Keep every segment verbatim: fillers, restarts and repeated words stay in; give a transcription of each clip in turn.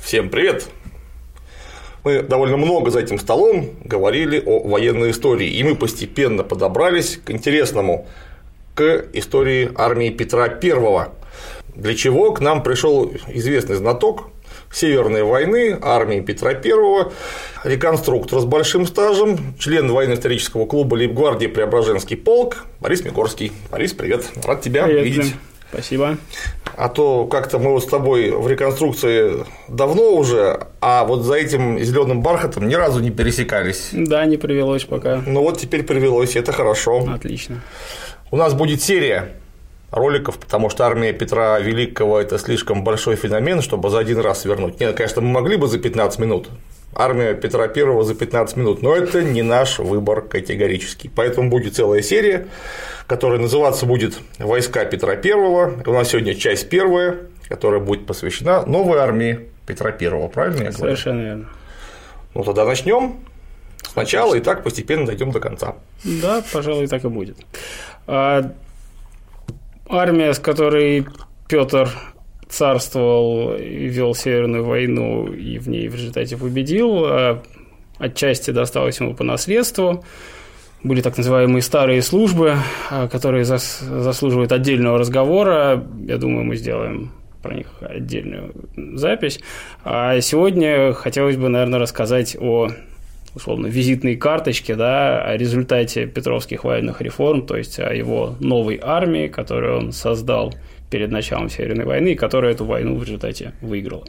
Всем привет! Мы довольно много за этим столом говорили о военной истории, и мы постепенно подобрались к интересному, к истории армии Петра Первого, для чего к нам пришел известный знаток Северной войны, армии Петра Первого, реконструктор с большим стажем, член военно-исторического клуба Лейб-гвардии Преображенский полк Борис Мигорский. Борис, привет, рад тебя привет, видеть. Дим. Спасибо. А то как-то мы вот с тобой в реконструкции давно уже, а вот за этим зеленым бархатом ни разу не пересекались. Да, не привелось пока. Ну вот теперь привелось, это хорошо. Отлично. У нас будет серия роликов, потому что армия Петра Великого – это слишком большой феномен, чтобы за один раз свернуть. Нет, конечно, мы могли бы за пятнадцать минут. Армия Петра Первого за пятнадцать минут, но это не наш выбор категорически. Поэтому будет целая серия, которая называться будет «Войска Петра Первого». У нас сегодня часть первая, которая будет посвящена новой армии Петра Первого. Правильно я говорю? Совершенно верно. Ну тогда начнем сначала и так постепенно дойдем до конца. Да, пожалуй, так и будет. Армия, с которой Петр царствовал и вел Северную войну, и в ней в результате победил, отчасти досталось ему по наследству. Были так называемые старые службы, которые заслуживают отдельного разговора. Я думаю, мы сделаем про них отдельную запись. А сегодня хотелось бы, наверное, рассказать о условно визитной карточке, да, о результате петровских военных реформ, то есть о его новой армии, которую он создал перед началом Северной войны, и которая эту войну в результате выиграла.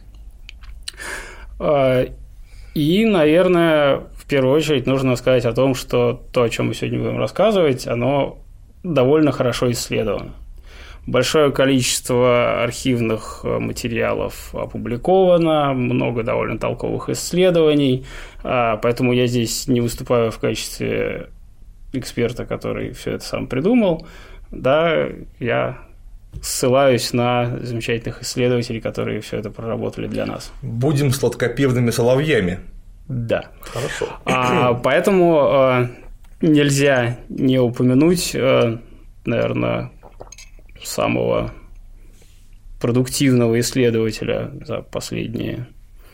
И, наверное, в первую очередь нужно сказать о том, что то, о чем мы сегодня будем рассказывать, оно довольно хорошо исследовано. Большое количество архивных материалов опубликовано, много довольно толковых исследований, поэтому я здесь не выступаю в качестве эксперта, который все это сам придумал, да, я ссылаюсь на замечательных исследователей, которые все это проработали для нас. Будем сладкопевными соловьями. Да. Хорошо. А, поэтому нельзя не упомянуть, наверное, самого продуктивного исследователя за последние,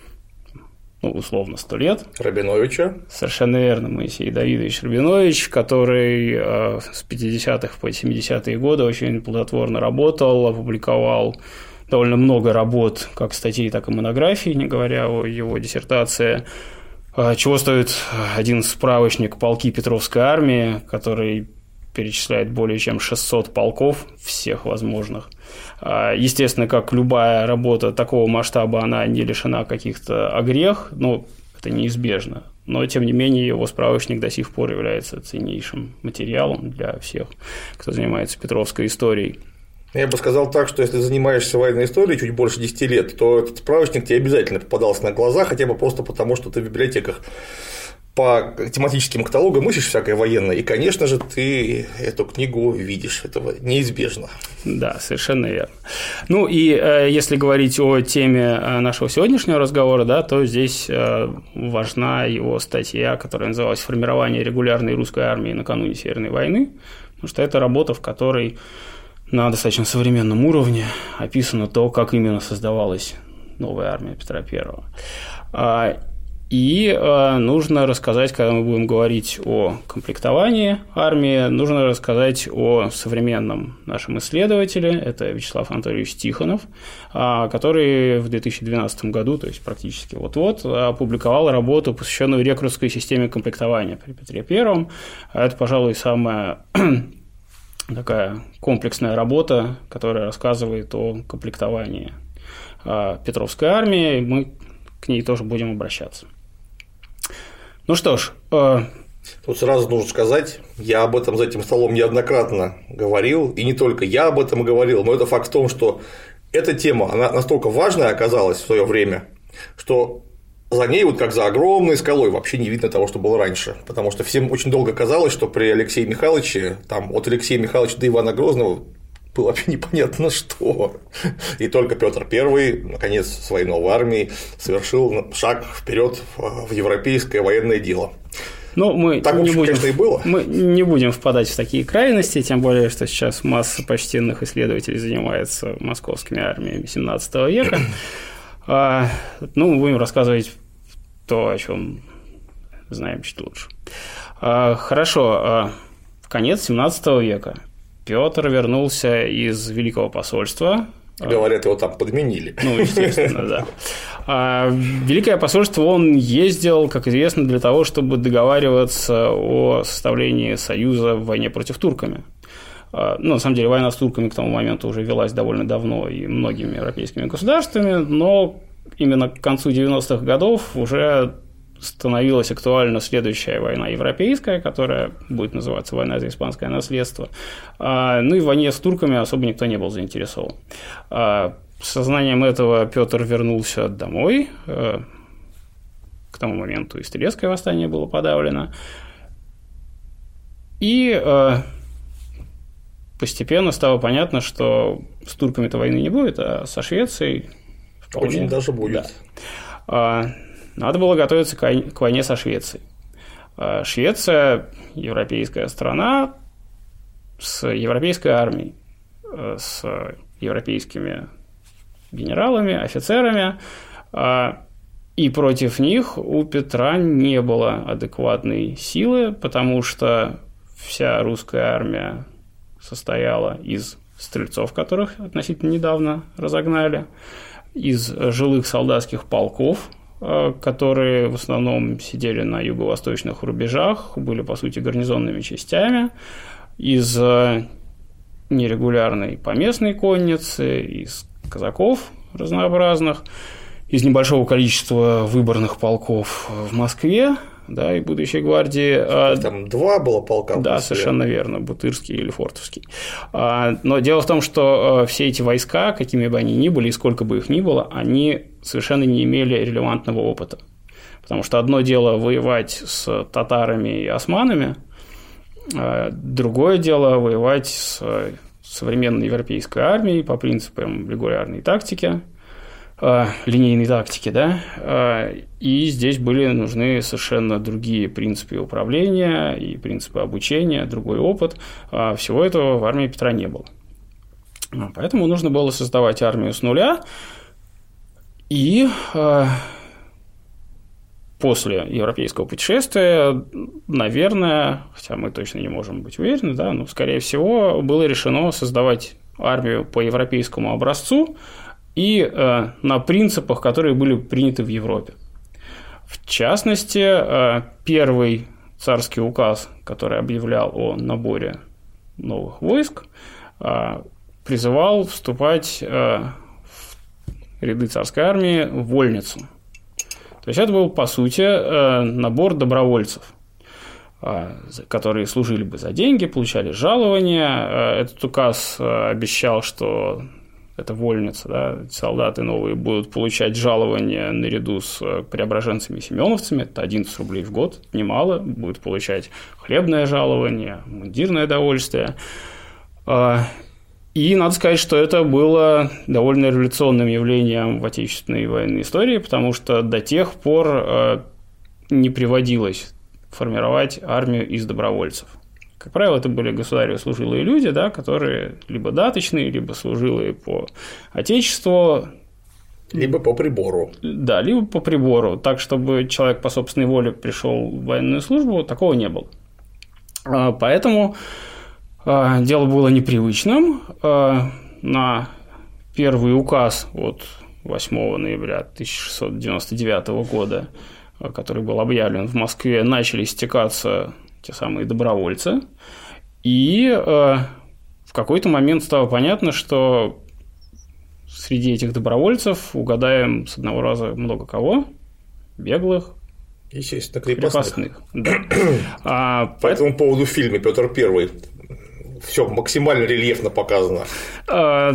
ну, условно, сто лет. Рабиновича. Совершенно верно, Моисей Давидович Рабинович, который с пятидесятых по семидесятые годы очень плодотворно работал, опубликовал довольно много работ, как статей, так и монографий, не говоря о его диссертации. Чего стоит один справочник «Полки Петровской армии», который перечисляет более чем шестьсот полков всех возможных. Естественно, как любая работа такого масштаба, она не лишена каких-то огрех, но это неизбежно. Но, тем не менее, его справочник до сих пор является ценнейшим материалом для всех, кто занимается петровской историей. Я бы сказал так, что если занимаешься военной историей чуть больше десяти лет, то этот справочник тебе обязательно попадался на глаза, хотя бы просто потому, что ты в библиотеках по тематическим каталогам ищешь всякое военное, и, конечно же, ты эту книгу видишь, этого неизбежно. Да, совершенно верно. Ну и э, если говорить о теме нашего сегодняшнего разговора, да, то здесь э, важна его статья, которая называлась «Формирование регулярной русской армии накануне Северной войны», потому что это работа, в которой на достаточно современном уровне описано то, как именно создавалась новая армия Петра Первого. И э, нужно рассказать, когда мы будем говорить о комплектовании армии, нужно рассказать о современном нашем исследователе, это Вячеслав Анатольевич Тихонов, э, который в две тысячи двенадцатом году, то есть практически вот-вот, опубликовал работу, посвященную рекрутской системе комплектования при Петре Первом. Это, пожалуй, самая такая комплексная работа, которая рассказывает о комплектовании э, Петровской армии, мы к ней тоже будем обращаться. Ну что ж. Э... Тут сразу нужно сказать, я об этом за этим столом неоднократно говорил, и не только я об этом говорил, но это факт в том, что эта тема, она настолько важная оказалась в свое время, что за ней, вот как за огромной скалой, вообще не видно того, что было раньше. Потому что всем очень долго казалось, что при Алексее Михайловиче, там, от Алексея Михайловича до Ивана Грозного было вообще непонятно что. И только Петр Первый, наконец, своей новой армией совершил шаг вперед в европейское военное дело. Ну, мы так, не общем, будем, конечно, и было. Мы не будем впадать в такие крайности, тем более, что сейчас масса почтенных исследователей занимается московскими армиями семнадцатого века. Ну, мы будем рассказывать то, о чем знаем чуть лучше. Хорошо. В конец семнадцатого века Петр вернулся из Великого посольства. Говорят, его там подменили. Ну, естественно, да. А Великое посольство он ездил, как известно, для того, чтобы договариваться о составлении союза в войне против турками. Ну, на самом деле, война с турками к тому моменту уже велась довольно давно и многими европейскими государствами, но именно к концу девяностых годов уже становилась актуальна следующая война европейская, которая будет называться «Война за испанское наследство». Ну и в войне с турками особо никто не был заинтересован. С сознанием этого Петр вернулся домой. К тому моменту и Стрелецкое восстание было подавлено. И постепенно стало понятно, что с турками-то войны не будет, а со Швецией вполне. Очень даже будет. Да. Надо было готовиться к войне со Швецией. Швеция – европейская страна с европейской армией, с европейскими генералами, офицерами, и против них у Петра не было адекватной силы, потому что вся русская армия состояла из стрельцов, которых относительно недавно разогнали, из жилых солдатских полков, которые в основном сидели на юго-восточных рубежах, были, по сути, гарнизонными частями, из нерегулярной поместной конницы, из казаков разнообразных, из небольшого количества выборных полков в Москве, да, и будущей гвардии. Там два было полка. Да, совершенно верно, Бутырский или Фортовский. Но дело в том, что все эти войска, какими бы они ни были и сколько бы их ни было, они совершенно не имели релевантного опыта. Потому что одно дело воевать с татарами и османами, другое дело воевать с современной европейской армией по принципам регулярной тактики, линейной тактики, да, и здесь были нужны совершенно другие принципы управления и принципы обучения, другой опыт. Всего этого в армии Петра не было. Поэтому нужно было создавать армию с нуля, и после европейского путешествия, наверное, хотя мы точно не можем быть уверены, да, но, скорее всего, было решено создавать армию по европейскому образцу, и э, на принципах, которые были приняты в Европе. В частности, э, первый царский указ, который объявлял о наборе новых войск, э, призывал вступать э, в ряды царской армии в вольницу. То есть это был, по сути, э, набор добровольцев, э, которые служили бы за деньги, получали жалования. Э, этот указ э, обещал, что это вольница, да, солдаты новые будут получать жалования наряду с преображенцами и семеновцами, это одиннадцать рублей в год, немало, будут получать хлебное жалование, мундирное довольствие. И надо сказать, что это было довольно революционным явлением в Отечественной военной истории, потому что до тех пор не приводилось формировать армию из добровольцев. Как правило, это были государевы служилые люди, да, которые либо даточные, либо служилые по отечеству. Либо по прибору. Да, либо по прибору. Так, чтобы человек по собственной воле пришел в военную службу, такого не было. Поэтому дело было непривычным. На первый указ от восьмого ноября тысяча шестьсот девяносто девятого года, который был объявлен в Москве, начали стекаться те самые добровольцы, и э, в какой-то момент стало понятно, что среди этих добровольцев угадаем с одного раза много кого, беглых, естественно, крепостных. крепостных да. а, По этому поводу в фильме Петр Первый все максимально рельефно показано. А,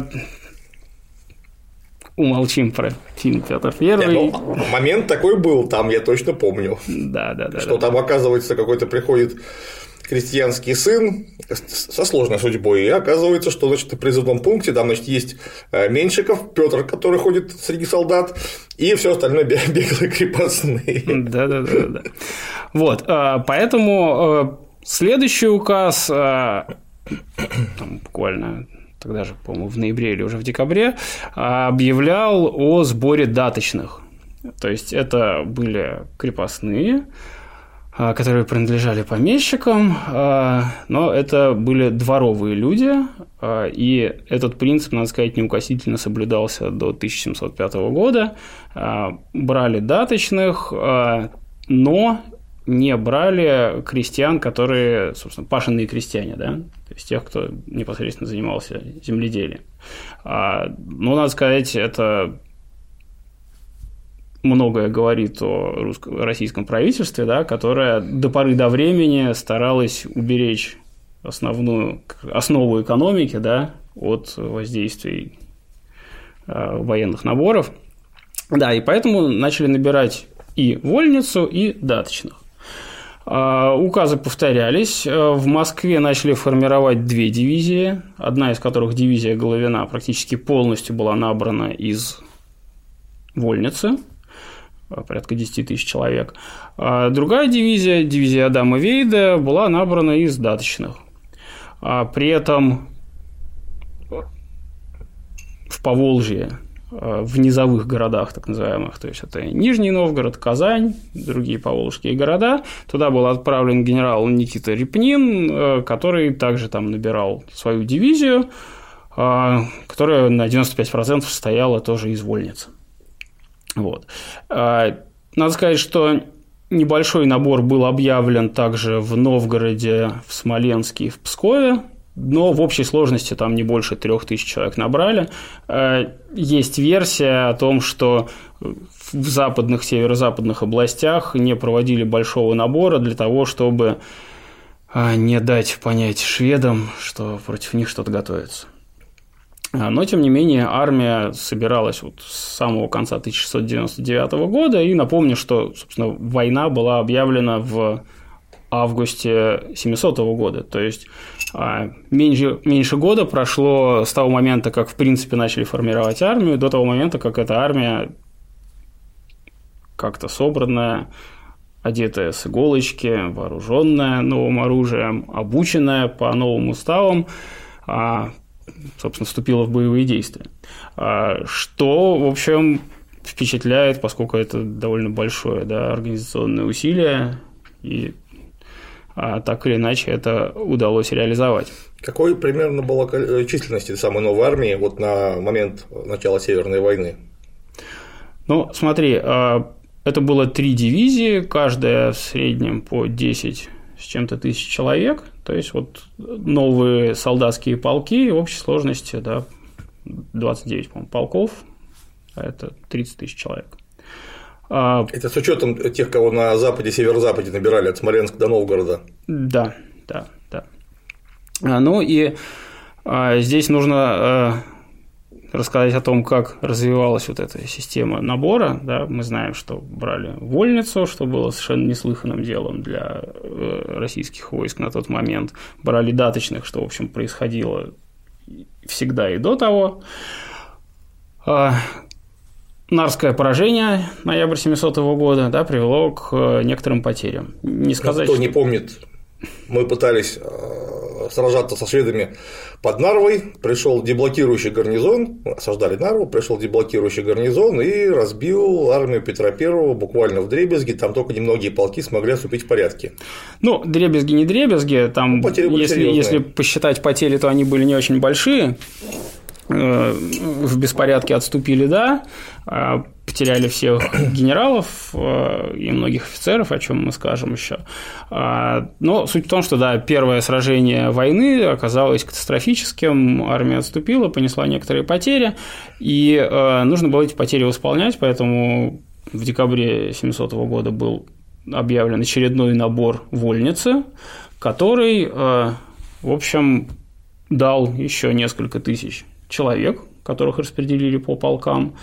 умолчим про фильм Петр Первый. Нет, ну, момент такой был, там я точно помню. Да, да, да. Что да, там, да. оказывается, какой-то приходит крестьянский сын со сложной судьбой, и оказывается, что, значит, на призывном пункте там, значит, есть Меньшиков, Петр, который ходит среди солдат, и все остальное беглые крепостные. Да, да, да, да. Вот, поэтому следующий указ, там, буквально тогда же, по-моему, в ноябре или уже в декабре, объявлял о сборе даточных. То есть это были крепостные, которые принадлежали помещикам, но это были дворовые люди, и этот принцип, надо сказать, неукоснительно соблюдался до тысяча семьсот пятого года. Брали даточных, но не брали крестьян, которые, собственно, пашенные крестьяне, да, то есть тех, кто непосредственно занимался земледелием. Но, надо сказать, это многое говорит о русско- российском правительстве, да, которое до поры до времени старалось уберечь основную, основу экономики, да, от воздействий э, военных наборов. Да, и поэтому начали набирать и вольницу, и даточных. Э, указы повторялись. В Москве начали формировать две дивизии, одна из которых, дивизия Головина, практически полностью была набрана из вольницы, порядка десять тысяч человек. А другая дивизия, дивизия Адама Вейда, была набрана из даточных. А при этом в Поволжье, в низовых городах, так называемых, то есть это Нижний Новгород, Казань, другие поволжские города, туда был отправлен генерал Никита Репнин, который также там набирал свою дивизию, которая на девяносто пять процентов состояла тоже из вольниц. Вот. Надо сказать, что небольшой набор был объявлен также в Новгороде, в Смоленске и в Пскове, но в общей сложности там не больше трех тысяч человек набрали. Есть версия о том, что в западных, северо-западных областях не проводили большого набора для того, чтобы не дать понять шведам, что против них что-то готовится. Но, тем не менее, армия собиралась вот с самого конца тысяча шестьсот девяносто девятого года, и напомню, что, собственно, война была объявлена в августе семисотого года, то есть меньше, меньше года прошло с того момента, как, в принципе, начали формировать армию, до того момента, как эта армия как-то собранная, одетая с иголочки, вооруженная новым оружием, обученная по новым уставам, собственно, вступила в боевые действия. Что, в общем, впечатляет, поскольку это довольно большое, да, организационное усилие, и а, так или иначе это удалось реализовать. Какой примерно была численность этой самой новой армии вот на момент начала Северной войны? Ну, смотри, это было три дивизии, каждая в среднем по десять с чем-то тысяч человек, то есть вот новые солдатские полки в общей сложности, да, двадцать девять, по-моему, полков, а это тридцать тысяч человек. Это с учетом тех, кого на западе, северо-западе набирали от Смоленска до Новгорода. Да, да, да. Ну и здесь нужно рассказать о том, как развивалась вот эта система набора. Да, мы знаем, что брали вольницу, что было совершенно неслыханным делом для российских войск на тот момент. Брали даточных, что, в общем, происходило всегда и до того. Нарвское поражение ноябрь семисотого года, да, привело к некоторым потерям. Не сказать, Кто что... не помнит, мы пытались сражаться со шведами под Нарвой, пришел деблокирующий гарнизон, осаждали Нарву, пришел деблокирующий гарнизон и разбил армию Петра Первого буквально вдребезги, там только немногие полки смогли отступить в порядке. Ну, дребезги не дребезги, там, ну, если, если посчитать потери, то они были не очень большие. В беспорядке отступили, да, потеряли всех генералов и многих офицеров, о чем мы скажем еще. Но суть в том, что, да, первое сражение войны оказалось катастрофическим, армия отступила, понесла некоторые потери, и нужно было эти потери восполнять, поэтому в декабре семисотого года был объявлен очередной набор вольницы, который, в общем, дал еще несколько тысяч человек, которых распределили по полкам,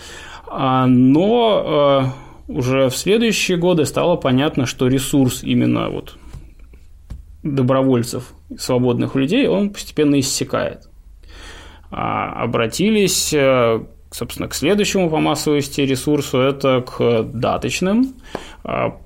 но уже в следующие годы стало понятно, что ресурс именно вот добровольцев, свободных людей, он постепенно иссякает. Обратились, собственно, к следующему по массовости ресурсу, это к даточным,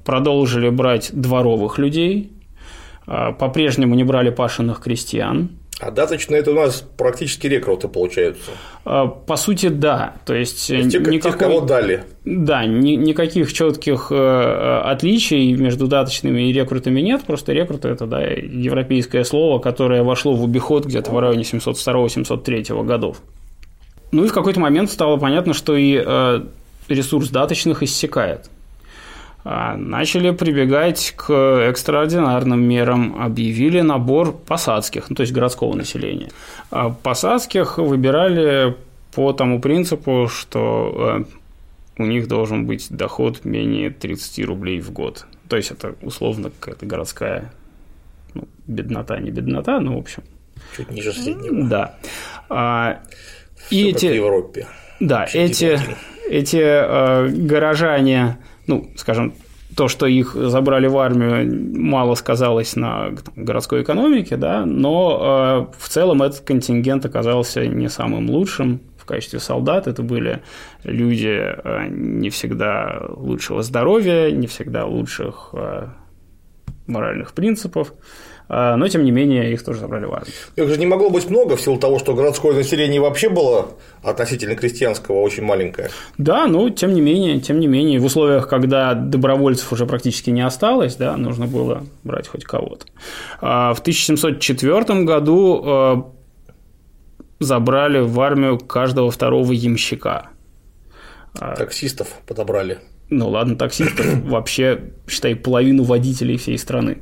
продолжили брать дворовых людей, по-прежнему не брали пашенных крестьян, А даточные – это у нас практически рекруты получаются. По сути, да. То есть, То есть те, никакой... тех, кого дали. Да, ни, никаких четких отличий между даточными и рекрутами нет. Просто рекруты – это да, европейское слово, которое вошло в обиход где-то в районе семьсот второго - семьсот третьего годов. Ну и в какой-то момент стало понятно, что и ресурс даточных иссякает. Начали прибегать к экстраординарным мерам, объявили набор посадских, ну, то есть городского населения. А посадских выбирали по тому принципу, что у них должен быть доход менее тридцать рублей в год. То есть это условно какая-то городская, ну, беднота, не беднота, но в общем. Чуть ниже среднего. Да. А, и эти, в Европе. Да, эти, эти э, горожане. Ну, скажем, то, что их забрали в армию, мало сказалось на там, городской экономике, да, но э, в целом этот контингент оказался не самым лучшим в качестве солдат. Это были люди э, не всегда лучшего здоровья, не всегда лучших э, моральных принципов, э, но, тем не менее, их тоже забрали в армию. Их же не могло быть много в силу того, что городское население вообще было относительно крестьянского очень маленькое. Да, но тем не менее, тем не менее, в условиях, когда добровольцев уже практически не осталось, да, нужно было брать хоть кого-то. В тысяча семьсот четвёртом году забрали в армию каждого второго ямщика. Таксистов подобрали. Ну ладно, таксистов, вообще, считай, половину водителей всей страны.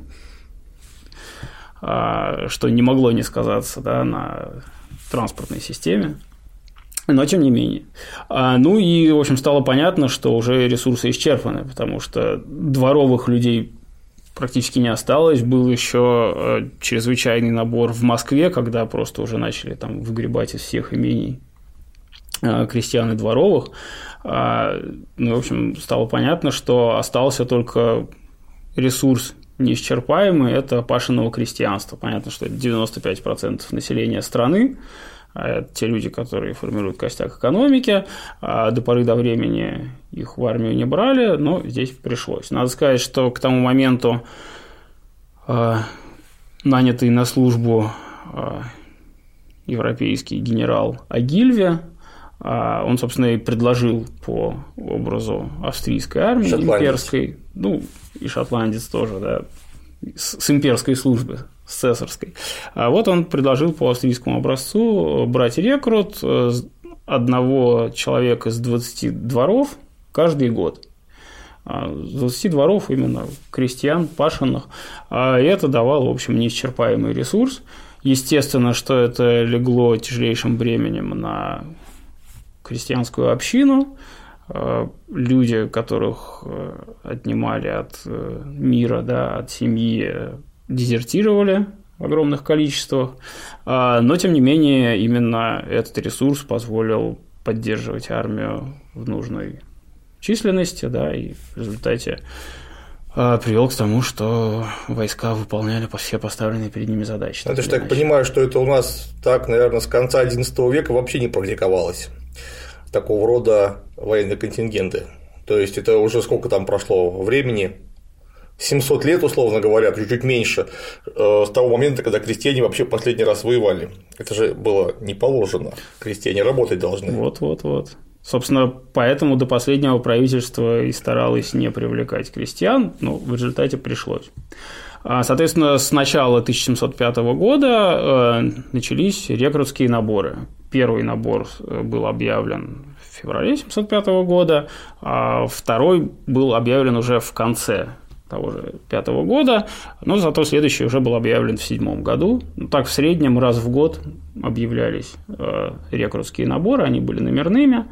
Что не могло не сказаться, да, на транспортной системе. Но тем не менее. Ну и, в общем, стало понятно, что уже ресурсы исчерпаны, потому что дворовых людей практически не осталось. Был еще чрезвычайный набор в Москве, когда просто уже начали там выгребать из всех имений крестьян и дворовых. Ну, в общем, стало понятно, что остался только ресурс неисчерпаемый – это пашенного крестьянства. Понятно, что это девяносто пять процентов населения страны. Это те люди, которые формируют костяк экономики. До поры до времени их в армию не брали, но здесь пришлось. Надо сказать, что к тому моменту нанятый на службу европейский генерал Агильве, он, собственно, и предложил по образу австрийской армии, шотландец. Имперской, ну, и шотландец тоже, да, с имперской службы, с цесарской. А вот он предложил по австрийскому образцу брать рекрут одного человека с двадцати дворов каждый год. С двадцати дворов именно крестьян, пашенных. И это давало, в общем, неисчерпаемый ресурс. Естественно, что это легло тяжелейшим бременем на крестьянскую общину. Люди, которых отнимали от мира, да, от семьи, дезертировали в огромных количествах, но, тем не менее, именно этот ресурс позволил поддерживать армию в нужной численности, да, и в результате привел к тому, что войска выполняли все поставленные перед ними задачи. Это же так понимаю, что это у нас так, наверное, с конца одиннадцатого века вообще не практиковалось. Такого рода военные контингенты. То есть это уже сколько там прошло времени? семьсот лет, условно говоря, чуть-чуть меньше, с того момента, когда крестьяне вообще последний раз воевали. Это же было не положено. Крестьяне работать должны. Вот-вот-вот. Собственно, поэтому до последнего правительство и старалось не привлекать крестьян, но в результате пришлось. Соответственно, с начала тысяча семьсот пятого года начались рекрутские наборы. Первый набор был объявлен в феврале тысяча семьсот пятого года, а второй был объявлен уже в конце того же пятого года, но зато следующий уже был объявлен в седьмом году. Так, в среднем раз в год объявлялись рекрутские наборы, они были номерными.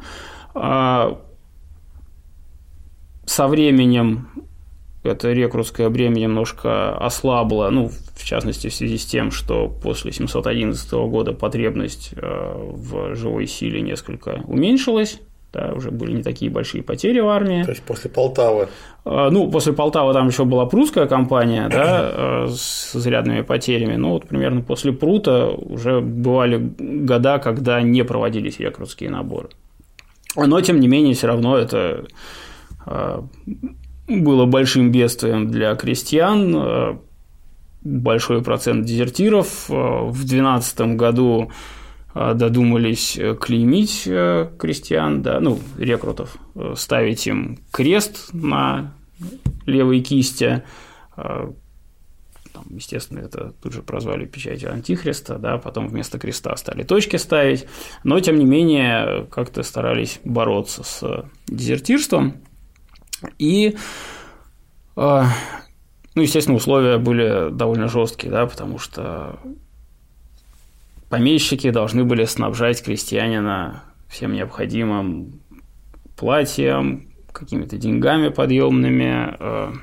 Со временем это рекрутское бремя немножко ослабло, ну, в частности, в связи с тем, что после семьсот одиннадцатого года потребность в живой силе несколько уменьшилась, да, уже были не такие большие потери в армии. То есть после Полтавы? Ну, после Полтавы там еще была прусская кампания, да, с изрядными потерями, но вот примерно после Прута уже бывали года, когда не проводились рекрутские наборы. Но, тем не менее, все равно это было большим бедствием для крестьян. большой процент дезертиров. В двенадцатом году додумались клеймить крестьян, да, ну, рекрутов, ставить им крест на левой кисти. Там, естественно, это тут же прозвали печатью Антихриста, да, потом вместо креста стали точки ставить, но, тем не менее, как-то старались бороться с дезертирством. И, ну, естественно, условия были довольно жесткие, да, потому что помещики должны были снабжать крестьянина всем необходимым платьем, какими-то деньгами подъемными,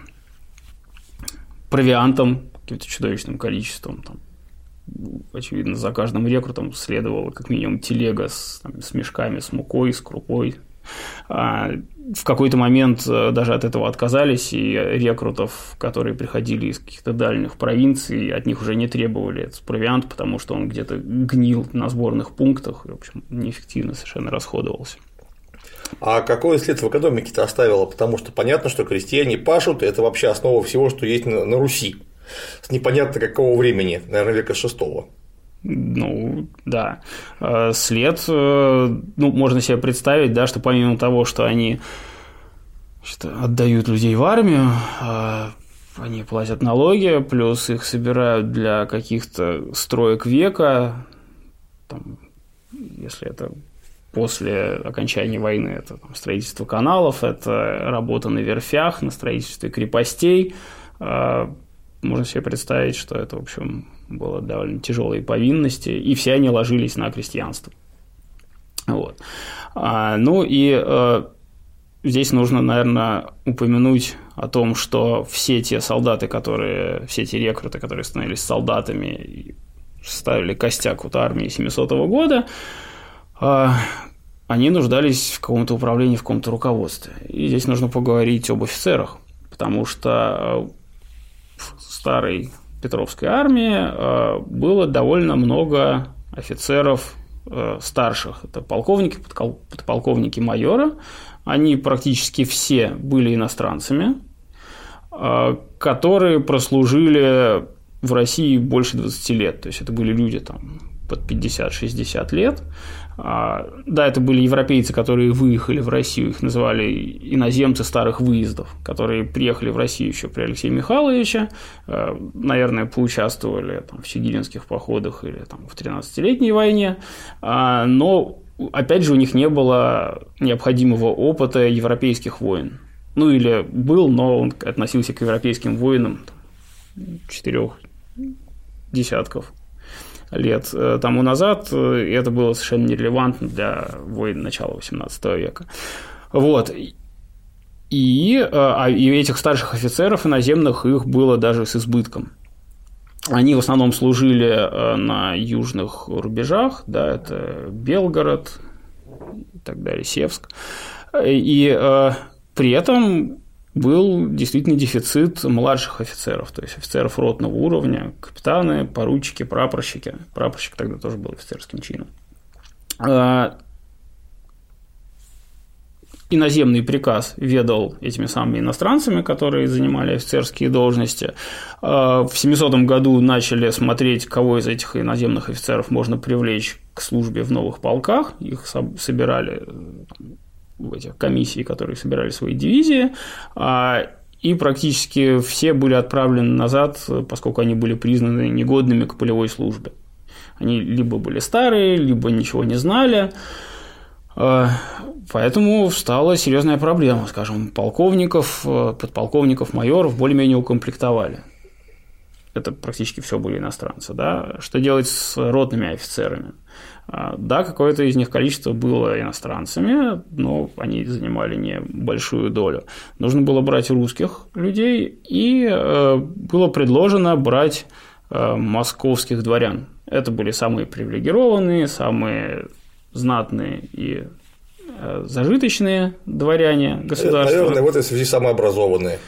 провиантом каким-то чудовищным количеством. Там, очевидно, за каждым рекрутом следовала как минимум телега с, там, с мешками, с мукой, с крупой. А в какой-то момент даже от этого отказались, и рекрутов, которые приходили из каких-то дальних провинций, от них уже не требовали этот провиант, потому что он где-то гнил на сборных пунктах и, в общем, неэффективно совершенно расходовался. А какой след в экономике-то оставило? Потому что понятно, что крестьяне пашут, и это вообще основа всего, что есть на, на Руси. С непонятно какого времени, наверное, века шестого. Ну, да. След, ну, можно себе представить, да, что помимо того, что они что, отдают людей в армию, они платят налоги, плюс их собирают для каких-то строек века, там, если это после окончания войны, это там, строительство каналов, это работа на верфях, на строительстве крепостей. Можно себе представить, что это, в общем, было довольно тяжелые повинности, и все они ложились на крестьянство. Вот. А, ну и а, здесь нужно, наверное, упомянуть о том, что все те солдаты, которые, все те рекруты, которые становились солдатами и ставили костяк вот армии семисотого года, а, они нуждались в каком-то управлении, в каком-то руководстве. И здесь нужно поговорить об офицерах, потому что в старой Петровской армии было довольно много офицеров старших. Это полковники, подполковники, майора. Они практически все были иностранцами, которые прослужили в России больше двадцати лет. То есть это были люди там, под пятьдесят-шестьдесят лет. Да, это были европейцы, которые выехали в Россию, их называли иноземцы старых выездов, которые приехали в Россию еще при Алексее Михайловиче, наверное, поучаствовали там, в чигиринских походах или там, в тринадцатилетней войне, но, опять же, у них не было необходимого опыта европейских войн. Ну, или был, но он относился к европейским войнам четырех десятков лет тому назад, и это было совершенно нерелевантно для войн начала восемнадцатого века. Вот. И, а, и этих старших офицеров иноземных их было даже с избытком. Они в основном служили на южных рубежах, да, это Белгород и так далее, Севск. И а, при этом был действительно дефицит младших офицеров, то есть офицеров ротного уровня, капитаны, поручики, прапорщики. Прапорщик тогда тоже был офицерским чином. Иноземный приказ ведал этими самыми иностранцами, которые занимали офицерские должности. В семисотом году начали смотреть, кого из этих иноземных офицеров можно привлечь к службе в новых полках. Их собирали в этих комиссий, которые собирали свои дивизии, и практически все были отправлены назад, поскольку они были признаны негодными к полевой службе. Они либо были старые, либо ничего не знали, поэтому стала серьезная проблема, скажем, полковников, подполковников, майоров более-менее укомплектовали. Это практически все были иностранцы, да? Что делать с ротными офицерами? Да, какое-то из них количество было иностранцами, но они занимали небольшую долю. Нужно было брать русских людей, и было предложено брать московских дворян. Это были самые привилегированные, самые знатные и зажиточные дворяне государства. Наверное, в этой связи самые образованные.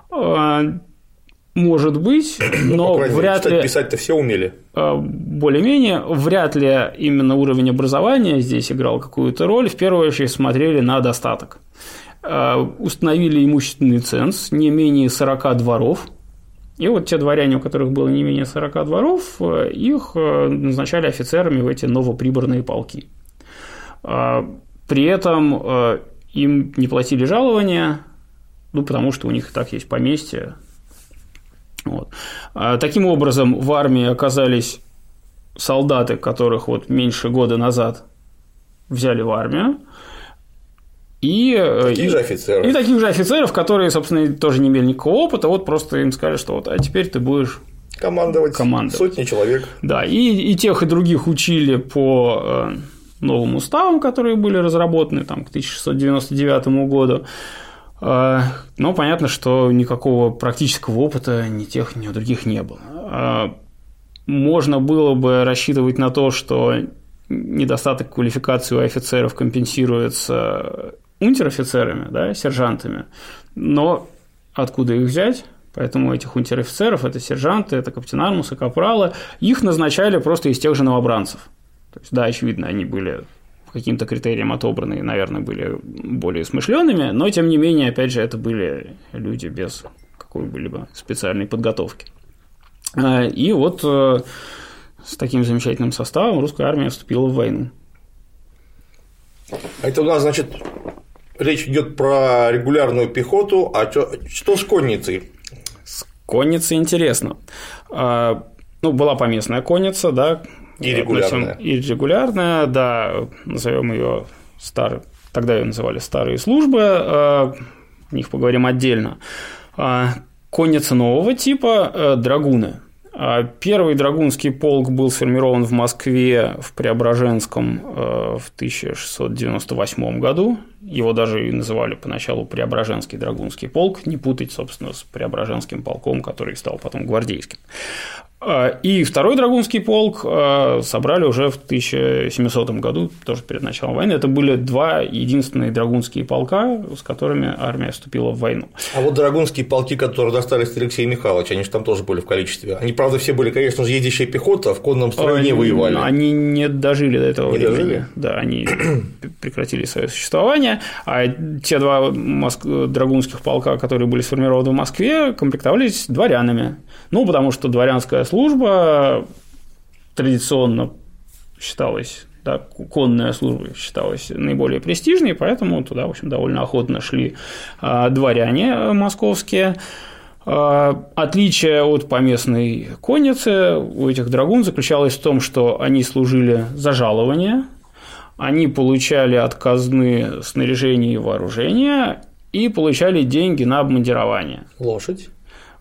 Может быть, но ну, вряд ли… Писать-то все умели. Более-менее, вряд ли именно уровень образования здесь играл какую-то роль. В первую очередь смотрели на достаток. Установили имущественный ценз не менее сорока дворов, И вот те дворяне, у которых было не менее сорока дворов, их назначали офицерами в эти новоприбранные полки. При этом им не платили жалования, ну, потому что у них и так есть поместье. Вот. Таким образом, в армии оказались солдаты, которых вот меньше года назад взяли в армию, и таких, и, же офицеров. и таких же офицеров, которые, собственно, тоже не имели никакого опыта, вот просто им сказали, что вот, а теперь ты будешь командовать, командовать. Сотни человек. Да, и, и тех, и других учили по э, новым уставам, которые были разработаны там, к тысяча шестьсот девяносто девятому году. Э, но понятно, что никакого практического опыта ни тех, ни у других не было. Э, можно было бы рассчитывать на то, что недостаток квалификации у офицеров компенсируется унтер-офицерами, да, сержантами, но откуда их взять? Поэтому этих унтер-офицеров, это сержанты, это капитан-армусы, капралы, их назначали просто из тех же новобранцев. То есть, да, очевидно, они были по каким-то критериям отобраны и, наверное, были более смышленными, но, тем не менее, опять же, это были люди без какой-либо специальной подготовки. И вот с таким замечательным составом русская армия вступила в войну. Это у нас, значит, речь идет про регулярную пехоту, а что, что с конницей? С конницей интересно. Ну, была поместная конница, да. И регулярная. И регулярная, да, назовем ее старой, тогда ее называли старые службы, о них поговорим отдельно. Конница нового типа – драгуны. Первый драгунский полк был сформирован в Москве в Преображенском в тысяча шестьсот девяносто восьмом году. Его даже и называли поначалу Преображенский драгунский полк, не путать, собственно, с Преображенским полком, который стал потом гвардейским. И второй драгунский полк собрали уже в тысяча семисотом году, тоже перед началом войны. Это были два единственные драгунские полка, с которыми армия вступила в войну. А вот драгунские полки, которые достались Алексею Михайловичу, они же там тоже были в количестве. Они, правда, все были, конечно же, ездящая пехота, в конном строе не воевали. Они не дожили до этого не времени. Дожили? Да, они прекратили свое существование. А те два моск... драгунских полка, которые были сформированы в Москве, комплектовались дворянами. Ну, потому что дворянская служба традиционно считалась, да, конная служба считалась наиболее престижной, поэтому туда, в общем, довольно охотно шли дворяне московские. Отличие от поместной конницы у этих драгун заключалось в том, что они служили за жалование, они получали от казны снаряжение и вооружение и получали деньги на обмундирование. Лошадь.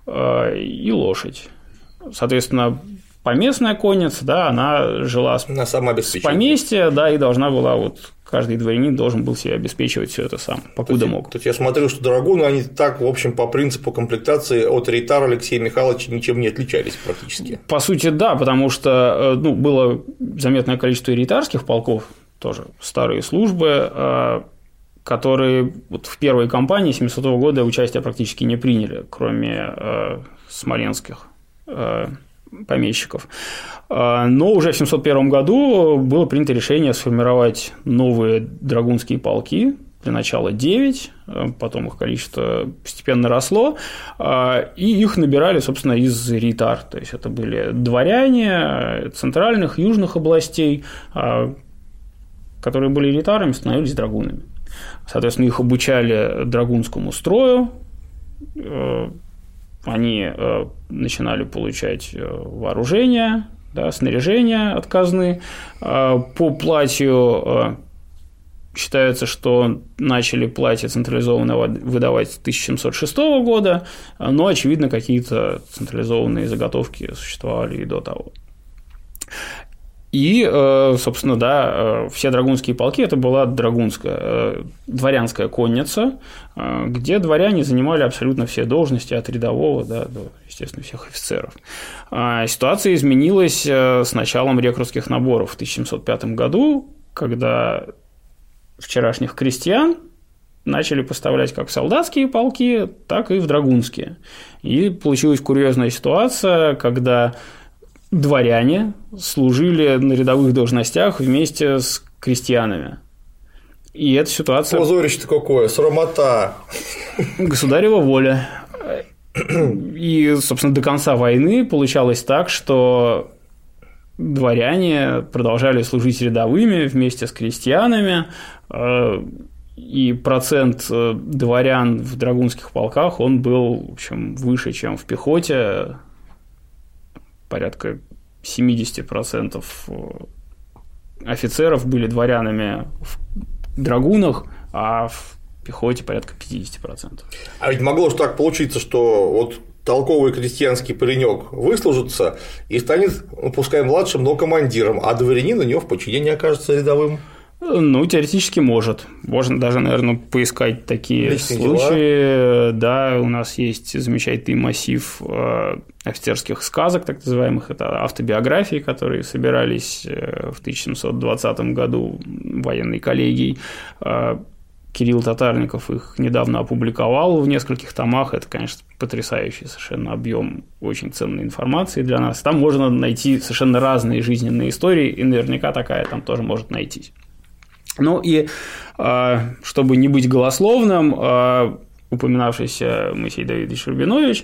И лошадь. Соответственно, поместная конница, да, она жила на с поместья, да, и должна была, вот каждый дворянин должен был себе обеспечивать все это сам, покуда то мог. То есть я смотрю, что драгуны, они так, в общем, по принципу комплектации от рейтара Алексея Михайловича ничем не отличались практически. По сути, да, потому что, ну, было заметное количество рейтарских полков, тоже старые службы, которые вот в первой кампании семисотого года участия практически не приняли, кроме э, смоленских э, помещиков. Но уже в семьсот первом году было принято решение сформировать новые драгунские полки, для начала девять, потом их количество постепенно росло, и их набирали, собственно, из рейтар, то есть это были дворяне центральных, южных областей, которые были рейтарами, становились драгунами. Соответственно, их обучали драгунскому строю, они начинали получать вооружение, да, снаряжение от казны. По платью считается, что начали платье централизованно выдавать с тысяча семьсот шестого года, но, очевидно, какие-то централизованные заготовки существовали и до того. И, собственно, да, все драгунские полки – это была драгунская, дворянская конница, где дворяне занимали абсолютно все должности, от рядового, да, до, естественно, всех офицеров. Ситуация изменилась с началом рекрутских наборов в тысяча семьсот пятом году, когда вчерашних крестьян начали поставлять как в солдатские полки, так и в драгунские. И получилась курьезная ситуация, когда дворяне служили на рядовых должностях вместе с крестьянами. И эта ситуация… Позорище-то какое, срамота. Государева воля. И, собственно, до конца войны получалось так, что дворяне продолжали служить рядовыми вместе с крестьянами, и процент дворян в драгунских полках, он был, в общем, выше, чем в пехоте, порядка семьдесят процентов офицеров были дворянами в драгунах, а в пехоте порядка пятьдесят процентов. А ведь могло же так получиться, что вот толковый крестьянский паренек выслужится и станет, ну, пускай младшим, но командиром, а дворянин у него в подчинении окажется рядовым. Ну, теоретически может. Можно даже, наверное, поискать такие Личные случаи. Дела. Да, у нас есть замечательный массив офицерских сказок, так называемых. Это автобиографии, которые собирались в тысяча семьсот двадцатом году военной коллегией. Кирилл Татарников их недавно опубликовал в нескольких томах. Это, конечно, потрясающий совершенно объем очень ценной информации для нас. Там можно найти совершенно разные жизненные истории, и наверняка такая там тоже может найтись. Ну и, чтобы не быть голословным, упоминавшийся Моисей Давидович Рабинович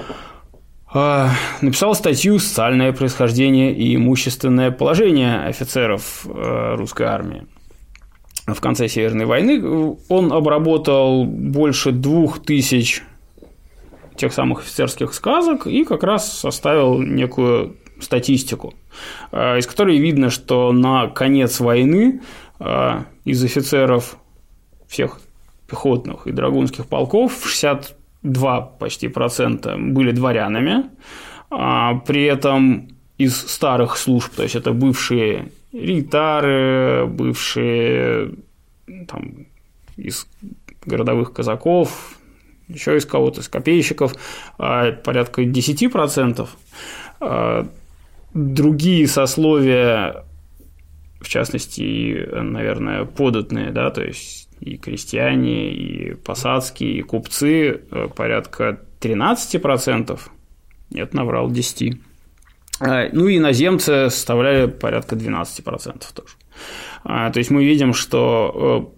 написал статью «Социальное происхождение и имущественное положение офицеров русской армии». В конце Северной войны он обработал больше двух тысяч тех самых офицерских сказок и как раз составил некую статистику, из которой видно, что на конец войны из офицеров всех пехотных и драгунских полков шестьдесят два почти процента были дворянами, а при этом из старых служб, то есть это бывшие регитары, бывшие там, из городовых казаков, еще из кого-то, из копейщиков, порядка десять процентов. Другие сословия, в частности, наверное, податные, да, то есть и крестьяне, и посадские, и купцы, порядка тринадцать процентов, нет, наврал, десять процентов. Ну и иноземцы составляли порядка двенадцать процентов тоже. То есть мы видим, что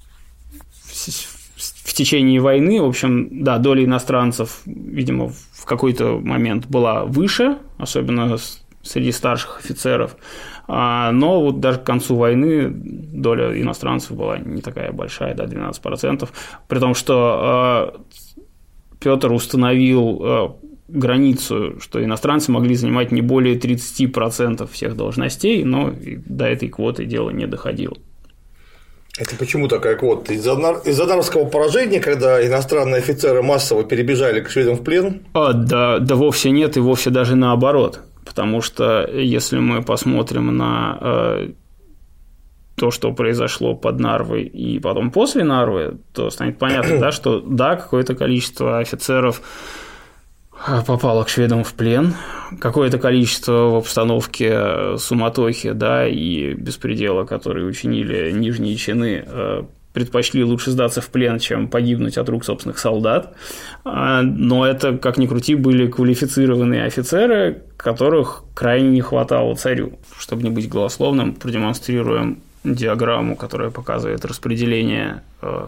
в течение войны, в общем, да, доля иностранцев, видимо, в какой-то момент была выше, особенно среди старших офицеров, но вот даже к концу войны доля иностранцев была не такая большая, да, двенадцать процентов, при том, что Петр установил границу, что иностранцы могли занимать не более тридцать процентов всех должностей, но до этой квоты дело не доходило. Это почему такая квота? Из-за Нарвского поражения, когда иностранные офицеры массово перебежали к шведам в плен? А, да, да вовсе нет, и вовсе даже наоборот. Потому что если мы посмотрим на э, то, что произошло под Нарвой и потом после Нарвы, то станет понятно, да, что да, какое-то количество офицеров попало к шведам в плен, какое-то количество в обстановке суматохи, да, и беспредела, которые учинили нижние чины, предпочли лучше сдаться в плен, чем погибнуть от рук собственных солдат. Но это, как ни крути, были квалифицированные офицеры, которых крайне не хватало царю. Чтобы не быть голословным, продемонстрируем диаграмму, которая показывает распределение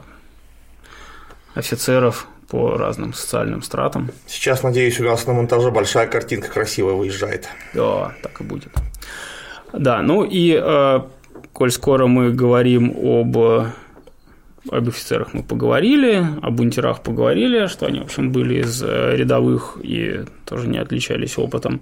офицеров по разным социальным стратам. Сейчас, надеюсь, у нас на монтаже большая картинка красивая выезжает. Да, так и будет. Да, ну и э, коль скоро мы говорим об, об офицерах, мы поговорили, о бунтирах поговорили, что они, в общем, были из рядовых и тоже не отличались опытом.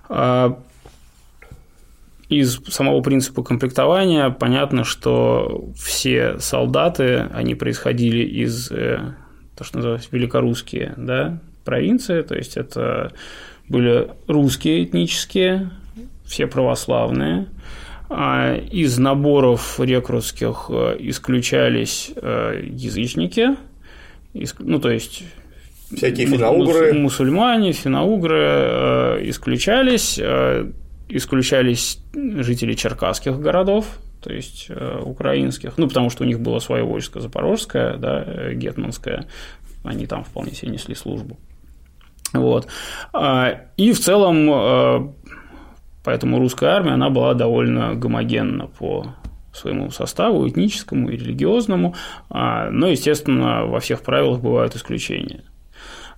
Из самого принципа комплектования понятно, что все солдаты, они происходили из то, что называется великорусские, да, провинции, то есть это были русские этнические, все православные. Из наборов рекрутских исключались язычники, ну, то есть всякие финно-угры, мусульмане, финно-угры исключались, исключались жители черкасских городов, то есть украинских, ну, потому что у них было свое войско запорожское, да, гетманское, они там вполне себе несли службу. Вот. И в целом, поэтому русская армия, она была довольно гомогенна по своему составу, этническому и религиозному, но, естественно, во всех правилах бывают исключения.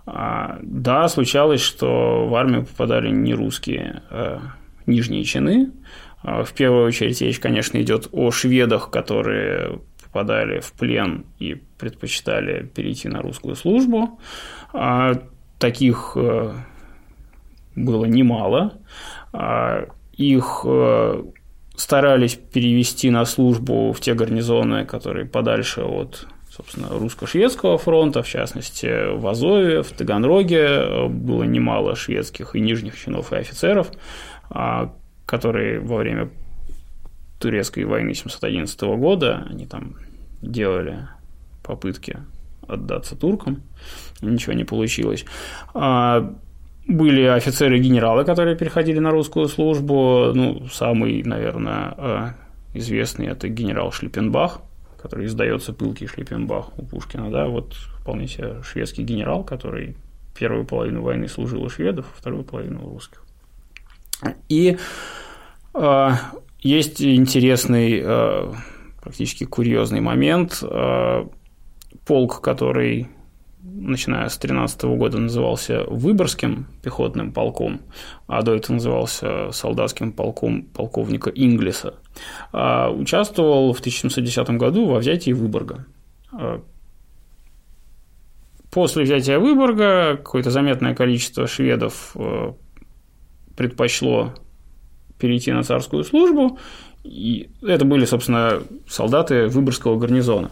Да, случалось, что в армию попадали не русские нижние чины. В первую очередь речь, конечно, идет о шведах, которые попадали в плен и предпочитали перейти на русскую службу. Таких было немало. Их старались перевести на службу в те гарнизоны, которые подальше от, собственно, русско-шведского фронта, в частности, в Азове, в Таганроге было немало шведских и нижних чинов и офицеров, которые во время турецкой войны семьсот одиннадцатого года, они там делали попытки отдаться туркам, ничего не получилось. Были офицеры и генералы, которые переходили на русскую службу. Ну, самый, наверное, известный – это генерал Шлиппенбах, который издается «Пылкий Шлиппенбах» у Пушкина. Да? Вот вполне себе шведский генерал, который первую половину войны служил у шведов, вторую половину у русских. И э, есть интересный, э, практически курьезный момент. Э, полк, который, начиная с тринадцатого года, назывался Выборгским пехотным полком, а до этого назывался солдатским полком полковника Инглиса, участвовал в тысяча семьсот десятом году во взятии Выборга. После взятия Выборга какое-то заметное количество шведов предпочло перейти на царскую службу, и это были, собственно, солдаты Выборгского гарнизона.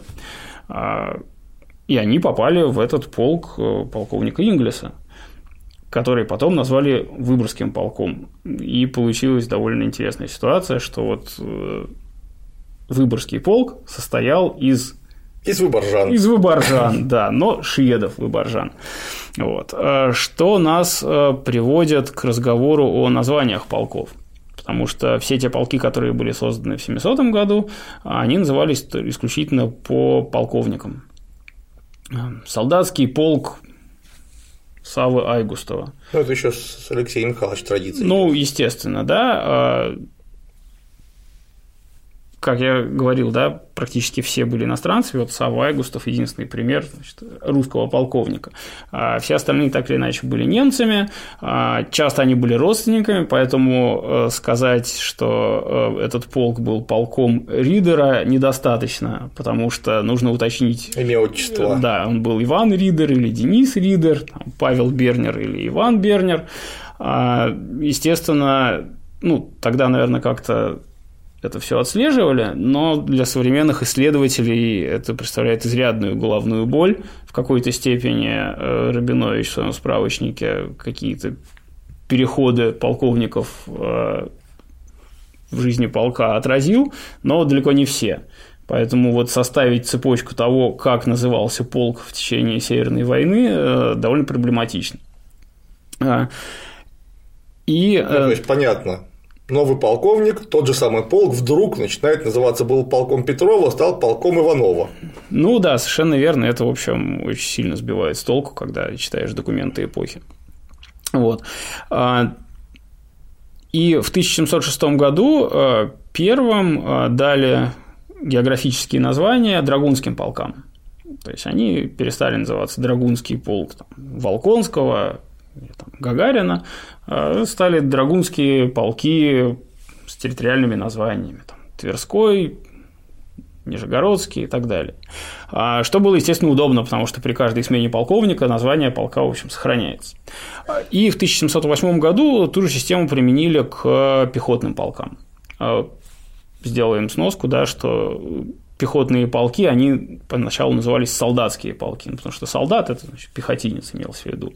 И они попали в этот полк полковника Инглиса, который потом назвали Выборгским полком. И получилась довольно интересная ситуация, что вот Выборгский полк состоял из... Из выборжан. Из выборжан, да, но шведов выборжан. Вот. Что нас приводит к разговору о названиях полков. Потому что все те полки, которые были созданы в семисотом году, они назывались исключительно по полковникам. Солдатский полк Саввы Айгустова. Ну, это еще с Алексеем Михайловичем традиция. Ну, естественно, да. Как я говорил, да, практически все были иностранцы. Вот Савва Айгустов – единственный пример, значит, русского полковника. А все остальные так или иначе были немцами. Часто они были родственниками, поэтому сказать, что этот полк был полком Ридера, недостаточно, потому что нужно уточнить… Имя, отчество. Да, он был Иван Ридер или Денис Ридер, Павел Бернер или Иван Бернер. Естественно, ну, тогда, наверное, как-то… это все отслеживали, но для современных исследователей это представляет изрядную головную боль. В какой-то степени Рабинович в своем справочнике какие-то переходы полковников в жизни полка отразил, но далеко не все. Поэтому вот составить цепочку того, как назывался полк в течение Северной войны, довольно проблематично. И... Ну, то есть, понятно. Новый полковник, тот же самый полк, вдруг начинает называться, был полком Петрова, стал полком Иванова. Ну да, совершенно верно. Это, в общем, очень сильно сбивает с толку, когда читаешь документы эпохи. Вот. И в тысяча семьсот шестом году первым дали географические названия драгунским полкам. То есть они перестали называться Драгунский полк там, Волконского, там, Гагарина, стали драгунские полки с территориальными названиями, там, Тверской, Нижегородский и так далее. Что было, естественно, удобно, потому что при каждой смене полковника название полка, в общем, сохраняется. И в тысяча семьсот восьмом году ту же систему применили к пехотным полкам. Сделаем сноску, да, что пехотные полки, они поначалу назывались солдатские полки, ну, потому что солдат – это, значит, пехотинец, имелся в виду.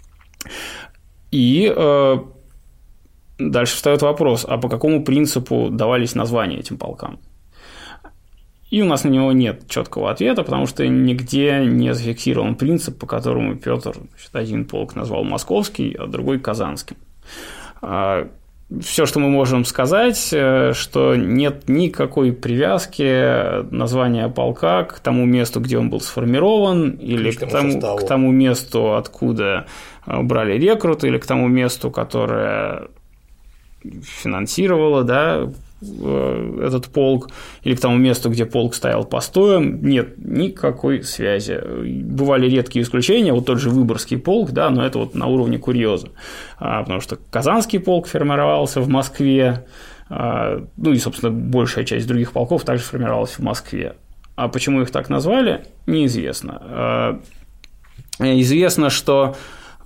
И э, дальше встает вопрос, а по какому принципу давались названия этим полкам? И у нас на него нет четкого ответа, потому что нигде не зафиксирован принцип, по которому Петр, значит, один полк назвал московский, а другой казанским. Все, что мы можем сказать, что нет никакой привязки названия полка к тому месту, где он был сформирован, или к тому, к тому месту, откуда брали рекруты, или к тому месту, которое финансировало, да, этот полк, или к тому месту, где полк стоял постоем, нет никакой связи. Бывали редкие исключения, вот тот же Выборгский полк, да, но это вот на уровне курьеза, потому что Казанский полк формировался в Москве, ну и, собственно, большая часть других полков также формировалась в Москве. А почему их так назвали, неизвестно. Известно, что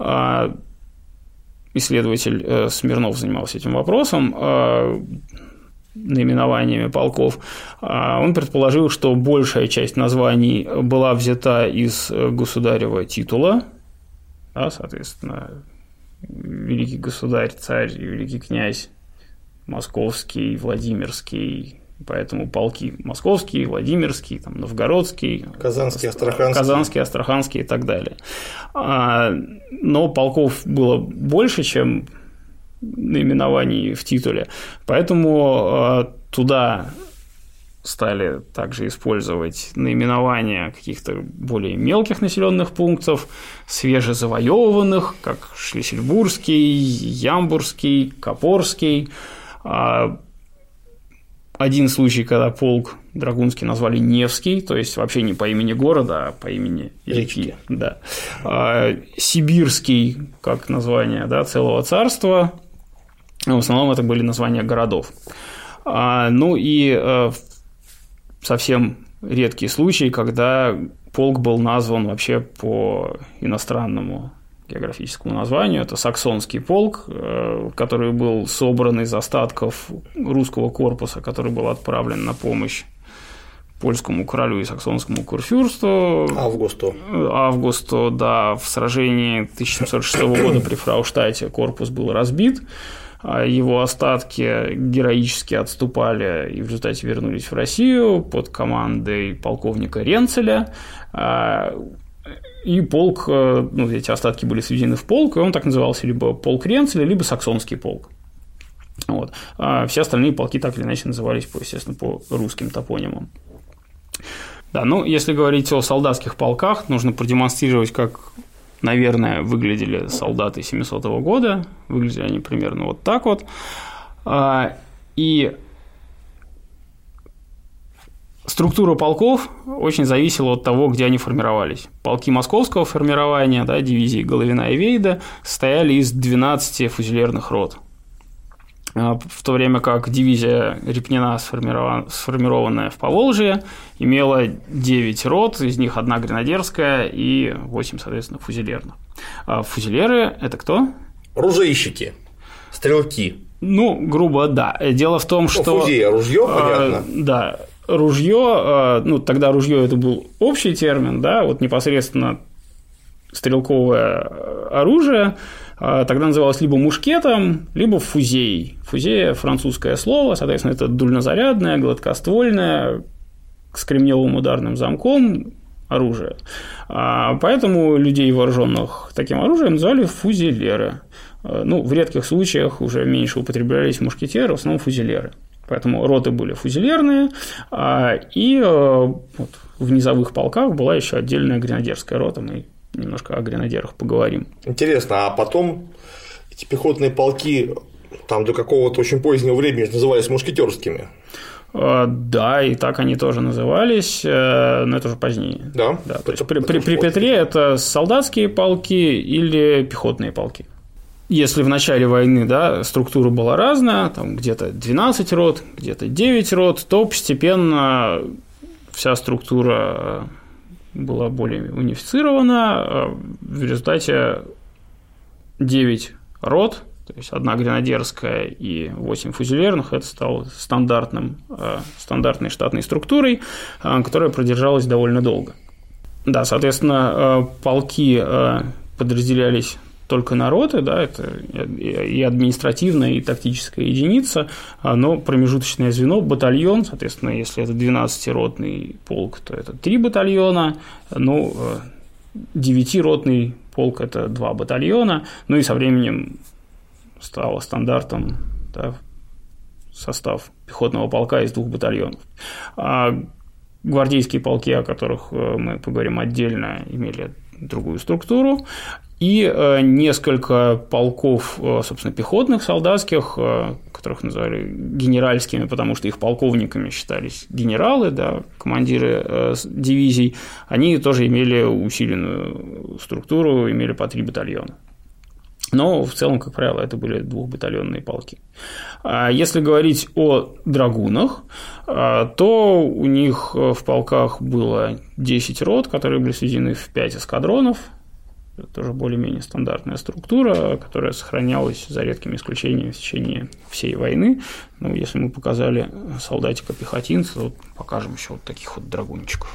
исследователь Смирнов занимался этим вопросом, наименованиями полков, он предположил, что большая часть названий была взята из государева титула, да, соответственно, великий государь, царь, великий князь, московский, Владимирский, поэтому полки московский, Владимирский, там, новгородский, Казанский, Астраханский. Казанский, Астраханский и так далее. Но полков было больше, чем наименований в титуле, поэтому туда стали также использовать наименования каких-то более мелких населенных пунктов, свежезавоеванных, как Шлиссельбургский, Ямбургский, Копорский. Один случай, когда полк драгунский назвали Невский, то есть вообще не по имени города, а по имени реки. Да. Сибирский, как название, да, целого царства. В основном это были названия городов. Ну и совсем редкий случай, когда полк был назван вообще по иностранному географическому названию. Это Саксонский полк, который был собран из остатков русского корпуса, который был отправлен на помощь польскому королю и саксонскому курфюрсту. Августу. Августу, да, в сражении тысяча семьсот шестого года при Фрауштадте корпус был разбит. Его остатки героически отступали и в результате вернулись в Россию под командой полковника Ренцеля. И полк, ну, эти остатки были сведены в полк, и он так назывался либо полк Ренцеля, либо Саксонский полк. Вот. А все остальные полки так или иначе назывались, естественно, по русским топонимам. Да, ну, если говорить о солдатских полках, нужно продемонстрировать, как, наверное, выглядели солдаты семисотого года. Выглядели они примерно вот так вот. И структура полков очень зависела от того, где они формировались. Полки московского формирования, да, дивизии Головина и Вейда, состояли из двенадцати фузелерных рот. В то время как дивизия Репнина, сформированная в Поволжье, имела девять рот, из них одна гренадерская и восемь, соответственно, фузелерных. А фузелеры – это кто? Ружейщики, стрелки. Ну, грубо, да. Дело в том, что… Ну, фузея, ружье, понятно. А, да. Ружье, ну, тогда ружье это был общий термин, да, вот непосредственно стрелковое оружие тогда называлось либо мушкетом, либо фузеей. Фузея – французское слово, соответственно, это дульнозарядное, гладкоствольное, с кремниевым ударным замком оружие. Поэтому людей, вооруженных таким оружием, называли фузелеры. Ну, в редких случаях уже меньше употреблялись мушкетеры, в основном фузелеры. Поэтому роты были фузелерные, и вот в низовых полках была еще отдельная гренадерская рота. Мы немножко о гренадерах поговорим. Интересно, а потом эти пехотные полки там до какого-то очень позднего времени назывались мушкетерскими? Да, и так они тоже назывались, но это уже позднее. Да? Да, то есть при, при, при Петре это солдатские полки или пехотные полки. Если в начале войны, да, структура была разная, там где-то двенадцать рот, где-то девять рот, то постепенно вся структура была более унифицирована. В результате девять рот, то есть одна гренадерская и восемь фузелерных, это стало стандартным, стандартной штатной структурой, которая продержалась довольно долго. Да, соответственно, полки подразделялись только на роты, да, это и административная, и тактическая единица, но промежуточное звено – батальон, соответственно, если это двенадцатиротный полк, то это три батальона, ну, девятиротный полк – это два батальона, ну и со временем стало стандартом, да, состав пехотного полка из двух батальонов. А гвардейские полки, о которых мы поговорим отдельно, имели другую структуру. и несколько полков, собственно, пехотных, солдатских, которых называли генеральскими, потому что их полковниками считались генералы, да, командиры дивизий, они тоже имели усиленную структуру, имели по три батальона. Но в целом, как правило, это были двухбатальонные полки. Если говорить о драгунах, то у них в полках было десять рот, которые были сведены в пять эскадронов. Это тоже более-менее стандартная структура, которая сохранялась за редкими исключениями в течение всей войны. Ну, если мы показали солдатика-пехотинца, то покажем еще вот таких вот драгунчиков.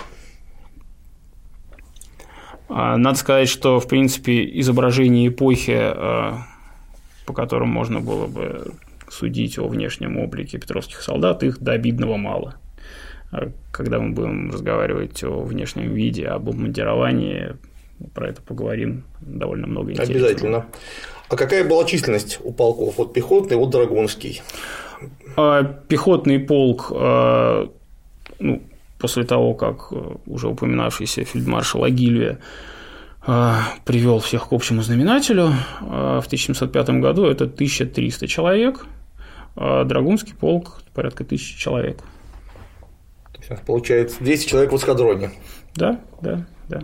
Надо сказать, что, в принципе, изображение эпохи, по которым можно было бы судить о внешнем облике петровских солдат, их до обидного мало. Когда мы будем разговаривать о внешнем виде, об обмундировании, про это поговорим довольно много интересного. Обязательно. А какая была численность у полков? Вот пехотный, вот драгунский. Пехотный полк, ну, после того, как уже упоминавшийся фельдмаршал Агильве привел всех к общему знаменателю в тысяча семьсот пятом году, это тысяча триста человек, а драгунский полк порядка тысячи человек. То есть, получается, двести человек в эскадроне. Да, да, да.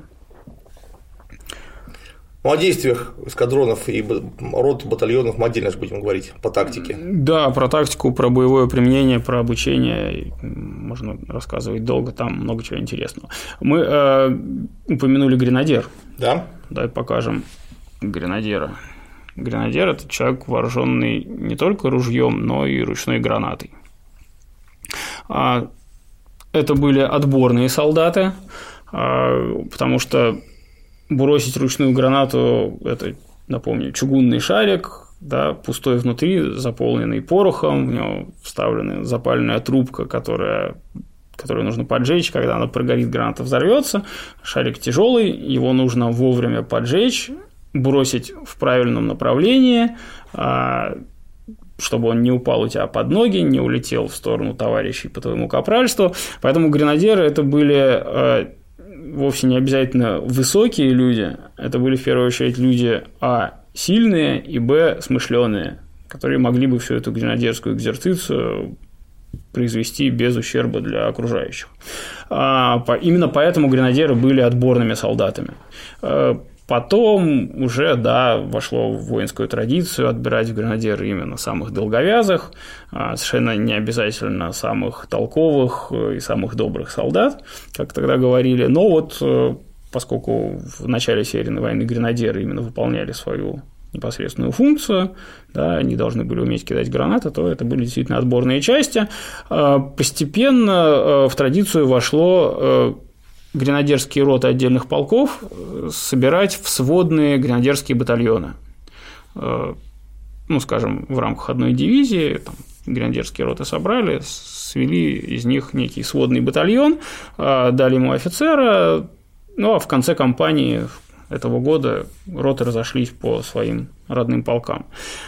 Ну, о действиях эскадронов и рот батальонов мы отдельно же будем говорить по тактике. Да, про тактику, про боевое применение, про обучение можно рассказывать долго, там много чего интересного. Мы э, упомянули гренадер. Да. Давай покажем гренадера. Гренадер – это человек, вооруженный не только ружьем, но и ручной гранатой. Это были отборные солдаты, потому что бросить ручную гранату – это, напомню, чугунный шарик, да, пустой внутри, заполненный порохом, в него вставлена запальная трубка, которая, которую нужно поджечь, когда она прогорит, граната взорвется. Шарик тяжелый, его нужно вовремя поджечь, бросить в правильном направлении, чтобы он не упал у тебя под ноги, не улетел в сторону товарищей по твоему капральству. Поэтому гренадеры – это были вовсе не обязательно высокие люди, это были в первую очередь люди, а, сильные, и, б, смышленые, которые могли бы всю эту гренадерскую экзерцицию произвести без ущерба для окружающих. Именно поэтому гренадеры были отборными солдатами. Потом уже, да, вошло в воинскую традицию отбирать в гренадеры именно самых долговязых, совершенно не обязательно самых толковых и самых добрых солдат, как тогда говорили. Но вот поскольку в начале Северной войны гренадеры именно выполняли свою непосредственную функцию, да, они должны были уметь кидать гранаты, то это были действительно отборные части. Постепенно в традицию вошло гренадерские роты отдельных полков собирать в сводные гренадерские батальоны. Ну, скажем, в рамках одной дивизии там, гренадерские роты собрали, свели из них некий сводный батальон, дали ему офицера, ну, а в конце кампании этого года роты разошлись по своим родным полкам.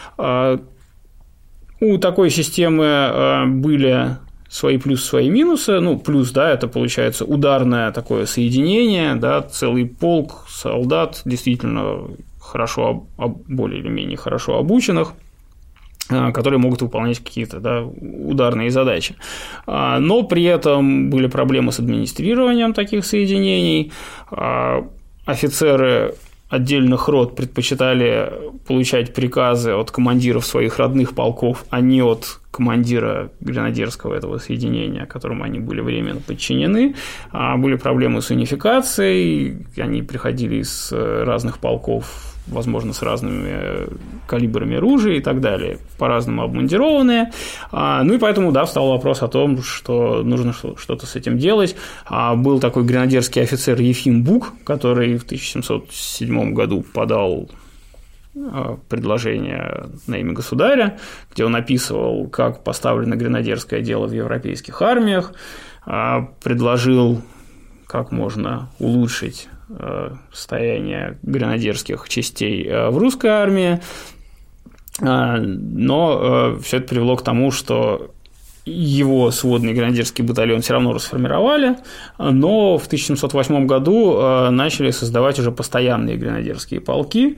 У такой системы были свои плюсы, свои минусы. Ну, плюс, да, это получается ударное такое соединение, да, целый полк солдат, действительно хорошо, более или менее хорошо обученных, которые могут выполнять какие-то, да, ударные задачи. Но при этом были проблемы с администрированием таких соединений. Офицеры отдельных рот предпочитали получать приказы от командиров своих родных полков, а не от командира гренадерского этого соединения, которому они были временно подчинены. Были проблемы с унификацией, они приходили из разных полков, возможно, с разными калибрами ружей и так далее, по-разному обмундированные. Ну и поэтому, да, встал вопрос о том, что нужно что-то с этим делать. Был такой гренадерский офицер Ефим Бук, который в тысяча семьсот седьмом году подал предложение на имя государя, где он описывал, как поставлено гренадерское дело в европейских армиях, предложил, как можно улучшить состояние гренадерских частей в русской армии, но все это привело к тому, что его сводный гренадерский батальон все равно расформировали, но в тысяча семьсот восьмом году начали создавать уже постоянные гренадерские полки.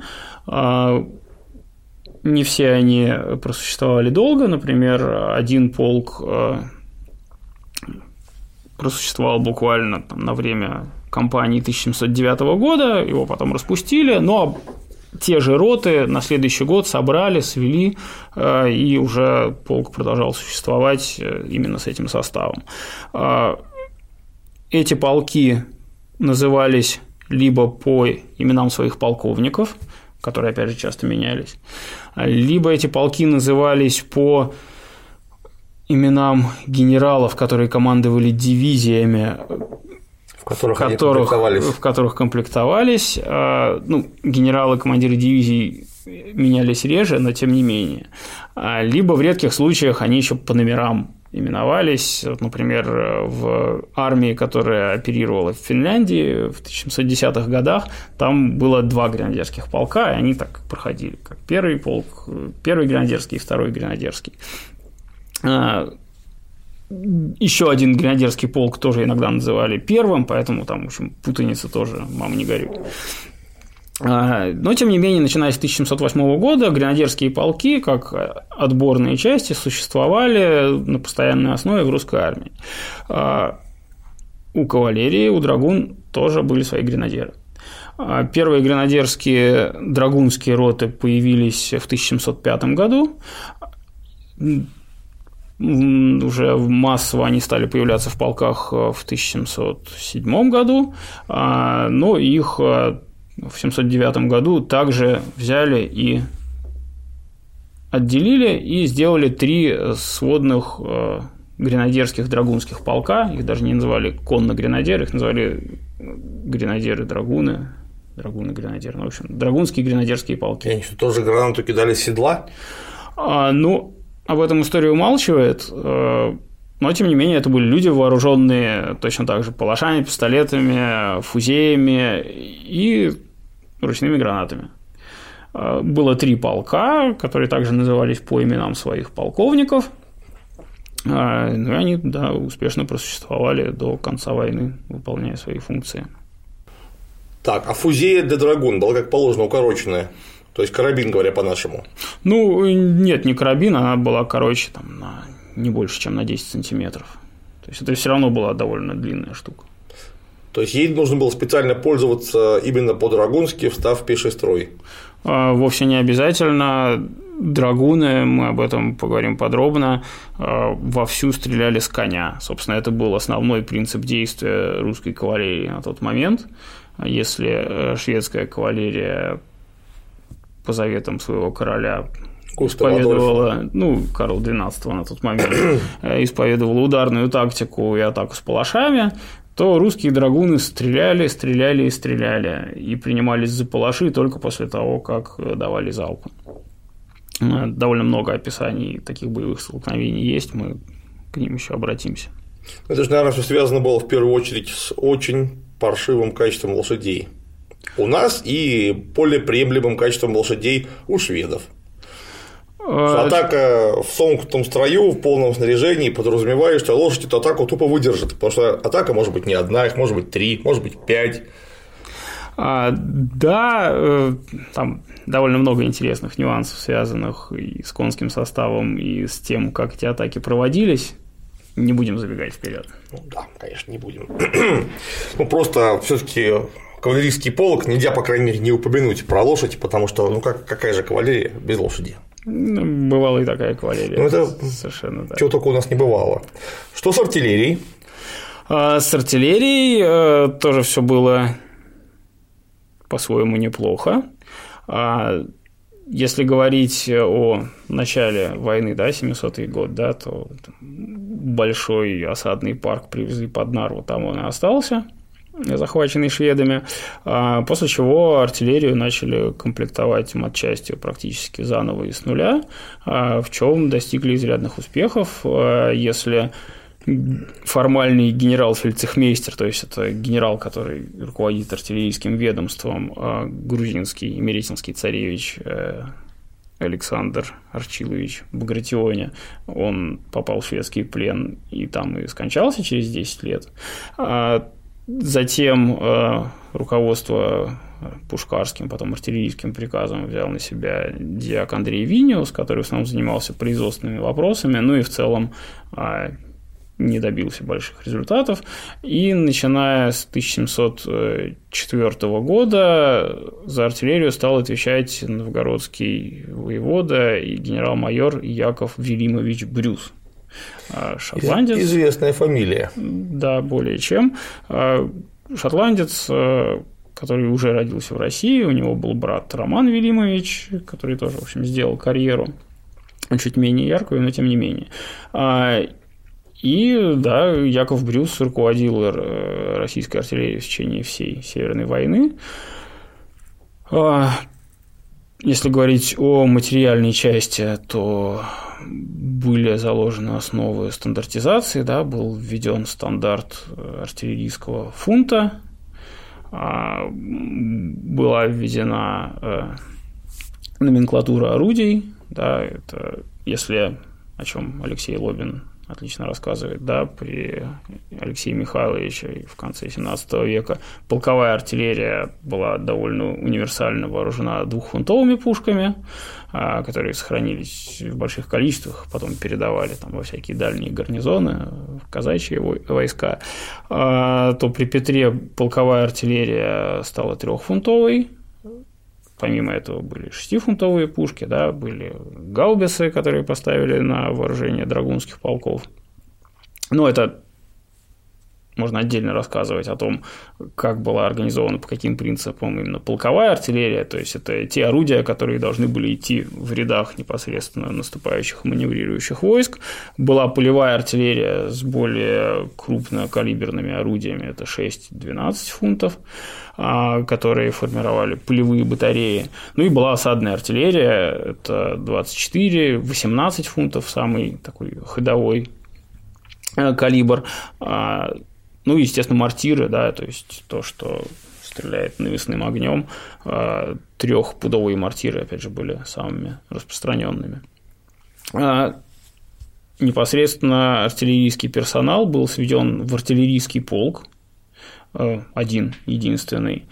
Не все они просуществовали долго, например, один полк просуществовал буквально там, на время кампании тысяча семьсот девятого года, его потом распустили, но те же роты на следующий год собрали, свели, и уже полк продолжал существовать именно с этим составом. Эти полки назывались либо по именам своих полковников, которые, опять же, часто менялись, либо эти полки назывались по именам генералов, которые командовали дивизиями, в которых, в которых, в которых комплектовались. Ну, генералы, командиры дивизий менялись реже, но тем не менее. Либо в редких случаях они еще по номерам именовались. Вот, например, в армии, которая оперировала в Финляндии в тысяча семьсот десятых годах, там было два гренадерских полка, и они так проходили, как первый полк, первый гренадерский и второй гренадерский. Еще один гренадерский полк тоже иногда называли первым, поэтому там, в общем, путаница тоже, мама не горюй. Но, тем не менее, начиная с тысяча семьсот восьмого года гренадерские полки, как отборные части, существовали на постоянной основе в русской армии. У кавалерии, у драгун тоже были свои гренадеры. Первые гренадерские драгунские роты появились в тысяча семьсот пятом году. Уже массово они стали появляться в полках в тысяча семьсот седьмом году, но их в семьсот девятом году также взяли и отделили и сделали три сводных гренадерских драгунских полка. Их даже не называли конно-гренадеры, их называли гренадеры-драгуны, драгуны-гренадеры. Ну, в общем, драгунские гренадерские полки. И они что, тоже гранату кидали с седла? А, ну, об этом история умалчивает, но, тем не менее, это были люди, вооруженные точно так же палашами, пистолетами, фузеями и ручными гранатами. Было три полка, которые также назывались по именам своих полковников, ну и они, да, успешно просуществовали до конца войны, выполняя свои функции. Так, а фузея де драгун была, как положено, укороченная? То есть карабин, говоря по-нашему? Ну, нет, не карабин, она была короче, там, на не больше, чем на десять сантиметров. То есть это все равно была довольно длинная штука. То есть ей нужно было специально пользоваться именно по-драгунски, встав в пеший строй? А, вовсе не обязательно. Драгуны, мы об этом поговорим подробно, вовсю стреляли с коня. Собственно, это был основной принцип действия русской кавалерии на тот момент. Если шведская кавалерия по заветам своего короля исповедовала, ну, Карл двенадцатого на тот момент, исповедовала ударную тактику и атаку с палашами, то русские драгуны стреляли, стреляли и стреляли, и принимались за палаши только после того, как давали залпы. Довольно много описаний таких боевых столкновений есть, мы к ним еще обратимся. Это же, наверное, все связано было в первую очередь с очень паршивым качеством лошадей у нас и более приемлемым качеством лошадей у шведов. Атака в сомкнутом строю, в полном снаряжении подразумевает, что лошадь эту атаку тупо выдержит, потому что атака может быть не одна, их может быть три, может быть пять. А, да, там довольно много интересных нюансов, связанных и с конским составом, и с тем, как эти атаки проводились. Не будем забегать вперед. Ну да, конечно, не будем. Ну просто все-таки кавалерийский полк нельзя, по крайней мере, не упомянуть про лошадь, потому что, ну как, какая же кавалерия без лошади? Бывала и такая кавалерия. Ну, это совершенно да. Чего только у нас не бывало. Что с артиллерией? А, с артиллерией а, тоже все было по-своему неплохо. А, если говорить о начале войны, да, семисотый год, да, то большой осадный парк привезли под Нарву, там он и остался, захваченный шведами, после чего артиллерию начали комплектовать матчастью практически заново и с нуля, в чем достигли изрядных успехов. Если формальный генерал-фельдцехмейстер, то есть это генерал, который руководит артиллерийским ведомством, грузинский Меретинский царевич Александр Арчилович Багратиони. Он попал в шведский плен и там и скончался через десять лет. А затем руководство пушкарским, потом артиллерийским приказом взял на себя дьяк Андрей Виниус, который в основном занимался производственными вопросами, ну и в целом не добился больших результатов. И начиная с тысяча семьсот четвёртого года за артиллерию стал отвечать новгородский воевода и генерал-майор Яков Велимович Брюс. Шотландец. Известная фамилия. Да, более чем. Шотландец, который уже родился в России, у него был брат Роман Велимович, который тоже, в общем, сделал карьеру чуть менее яркую, но тем не менее. И, да, Яков Брюс руководил российской артиллерией в течение всей Северной войны. Если говорить о материальной части, то были заложены основы стандартизации, да, был введен стандарт артиллерийского фунта, была введена номенклатура орудий, да, это если, о чем Алексей Лобин отлично рассказывает, да, при Алексее Михайловиче в конце семнадцатого века полковая артиллерия была довольно универсально вооружена двухфунтовыми пушками, которые сохранились в больших количествах, потом передавали там во всякие дальние гарнизоны, в казачьи войска, то при Петре полковая артиллерия стала трехфунтовой. Помимо этого были шестифунтовые пушки, да, были гаубицы, которые поставили на вооружение драгунских полков. Но это можно отдельно рассказывать о том, как была организована, по каким принципам именно полковая артиллерия, то есть это те орудия, которые должны были идти в рядах непосредственно наступающих и маневрирующих войск. Была полевая артиллерия с более крупнокалиберными орудиями, это шесть-двенадцать фунтов, которые формировали полевые батареи. Ну и была осадная артиллерия, это двадцать четыре-восемнадцать фунтов, самый такой ходовой калибр. Ну и, естественно, мортиры, да, то есть то, что стреляет навесным огнем. Трехпудовые мортиры, опять же, были самыми распространенными. Непосредственно артиллерийский персонал был сведен в артиллерийский полк, один, единственный.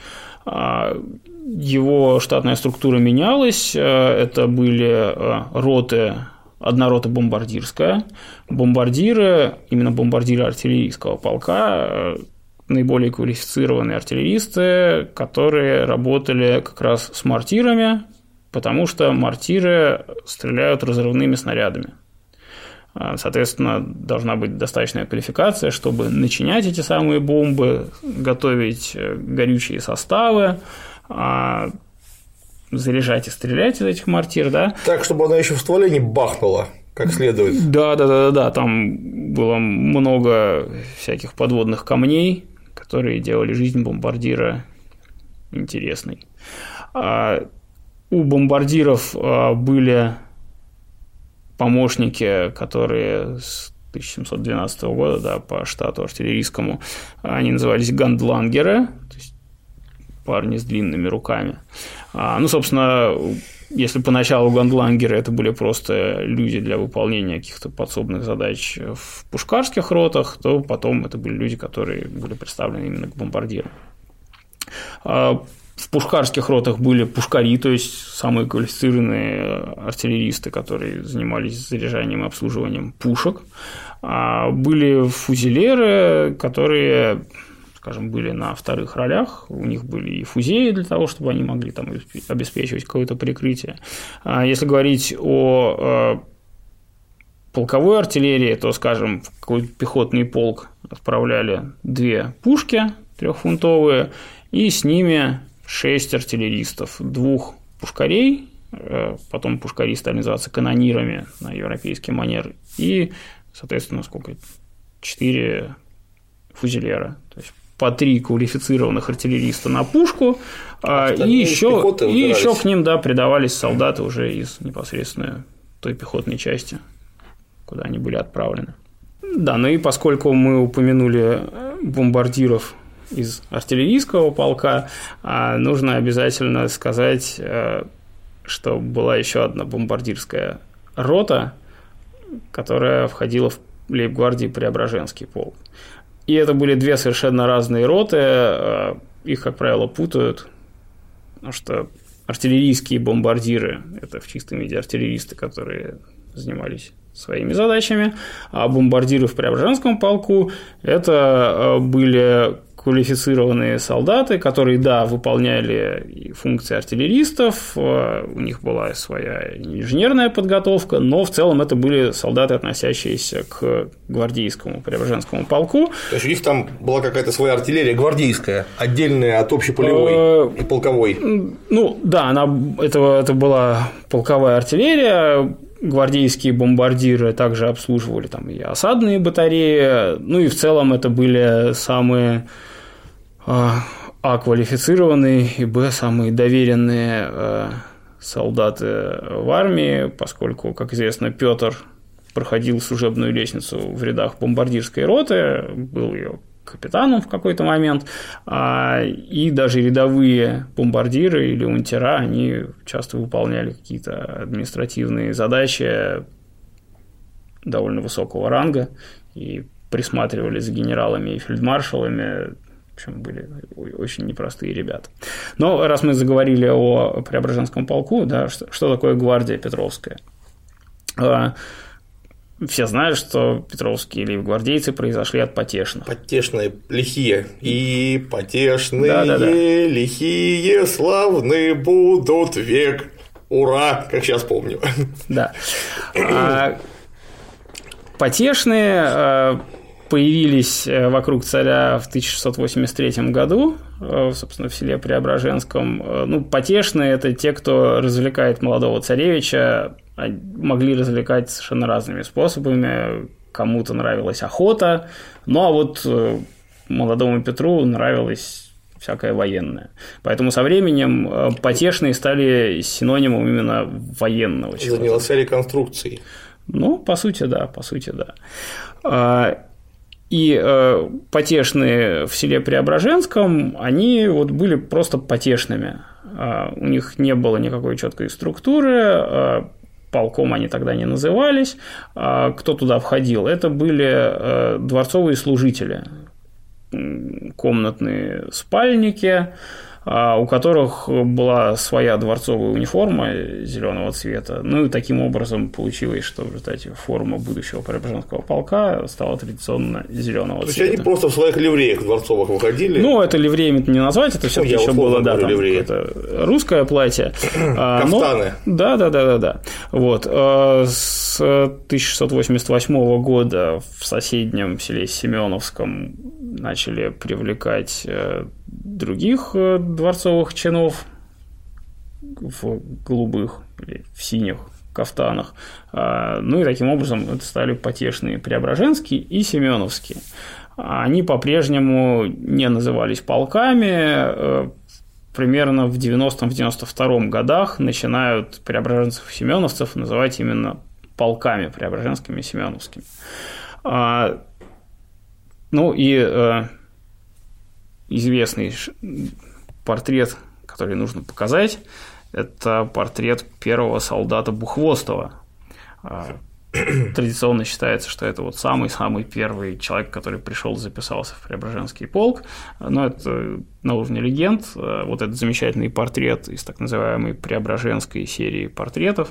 Его штатная структура менялась, это были роты. Одна рота бомбардирская. Бомбардиры, именно бомбардиры артиллерийского полка, наиболее квалифицированные артиллеристы, которые работали как раз с мортирами, потому что мортиры стреляют разрывными снарядами. Соответственно, должна быть достаточная квалификация, чтобы начинять эти самые бомбы, готовить горючие составы, заряжать и стрелять из этих мортир, да. Так, чтобы она еще в стволе не бахнула, как следует. Да, да, да, да, там было много всяких подводных камней, которые делали жизнь бомбардира интересной. А у бомбардиров были помощники, которые с тысяча семьсот двенадцатого года, да, по штату артиллерийскому, они назывались гандлангеры, то есть парни с длинными руками. Ну, собственно, если поначалу гандлангеры это были просто люди для выполнения каких-то подсобных задач в пушкарских ротах, то потом это были люди, которые были представлены именно к бомбардирам. В пушкарских ротах были пушкари, то есть самые квалифицированные артиллеристы, которые занимались заряжанием и обслуживанием пушек. Были фузелеры, которые, скажем, были на вторых ролях, у них были и фузеи для того, чтобы они могли там обеспечивать какое-то прикрытие. Если говорить о полковой артиллерии, то, скажем, в какой-то пехотный полк отправляли две пушки трехфунтовые, и с ними шесть артиллеристов, двух пушкарей, потом пушкари стали называться канонирами на европейский манер, и, соответственно, сколько? Четыре фузелера, то есть по три квалифицированных артиллериста на пушку, а и еще, и еще к ним, да, придавались солдаты уже из непосредственно той пехотной части, куда они были отправлены. Да, ну и поскольку мы упомянули бомбардиров из артиллерийского полка, нужно обязательно сказать что была еще одна бомбардирская рота, которая входила в лейб-гвардии Преображенский полк. И это были две совершенно разные роты, их, как правило, путают, потому что артиллерийские бомбардиры – это в чистом виде артиллеристы, которые занимались своими задачами, а бомбардиры в Преображенском полку – это были квалифицированные солдаты, которые, да, выполняли функции артиллеристов, у них была своя инженерная подготовка, но в целом это были солдаты, относящиеся к гвардейскому Преображенскому полку. То есть у них там была какая-то своя артиллерия гвардейская, отдельная от общеполевой и полковой? Ну, да, она, это, это была полковая артиллерия. Гвардейские бомбардиры также обслуживали там и осадные батареи, ну и в целом это были самые а квалифицированные и б самые доверенные солдаты в армии, поскольку, как известно, Петр проходил служебную лестницу в рядах бомбардирской роты, был ее капитаном в какой-то момент, и даже рядовые бомбардиры или унтера, они часто выполняли какие-то административные задачи довольно высокого ранга и присматривали за генералами и фельдмаршалами, в общем, были очень непростые ребята. Но раз мы заговорили о Преображенском полку, да, что, что такое гвардия Петровская? Все знают, что петровские лейб-гвардейцы произошли от потешных. Потешные, лихие. И потешные, да, да, да. лихие, славны будут век. Ура, как сейчас помню. Да. А потешные появились вокруг царя в тысяча шестьсот восемьдесят третьем году, собственно, в селе Преображенском. Ну, потешные – это те, кто развлекает молодого царевича, могли развлекать совершенно разными способами. Кому-то нравилась охота, ну а вот молодому Петру нравилось всякое военное. Поэтому со временем потешные стали синонимом именно военного чего-то. Занялся реконструкцией. Ну, по сути, да, по сути, да. И потешные в селе Преображенском, они вот были просто потешными. У них не было никакой четкой структуры, полком они тогда не назывались. Кто туда входил? Это были дворцовые служители, комнатные спальники, у которых была своя дворцовая униформа зеленого цвета. Ну и таким образом получилось, что в результате форма будущего Преображенского полка стала традиционно зеленого цвета. То есть они просто в своих ливреях дворцовых выходили? Ну, это ливреями не назвать, это все-таки еще было, да, там это русское платье. Кафтаны. Да, да, да, да, да. Вот. С тысяча шестьсот восемьдесят восьмого года в соседнем селе Семеновском начали привлекать других дворцовых чинов в голубых или в синих кафтанах. Ну и таким образом это стали потешные Преображенские и Семеновские. Они по-прежнему не назывались полками. Примерно в девяностом — девяносто втором годах начинают преображенцев и семеновцев называть именно полками Преображенскими и Семеновскими. Ну и известный портрет, который нужно показать, это портрет первого солдата Бухвостова. Традиционно считается, что это вот самый-самый первый человек, который пришел и записался в Преображенский полк. Но это на уровне легенд. Вот этот замечательный портрет из так называемой Преображенской серии портретов.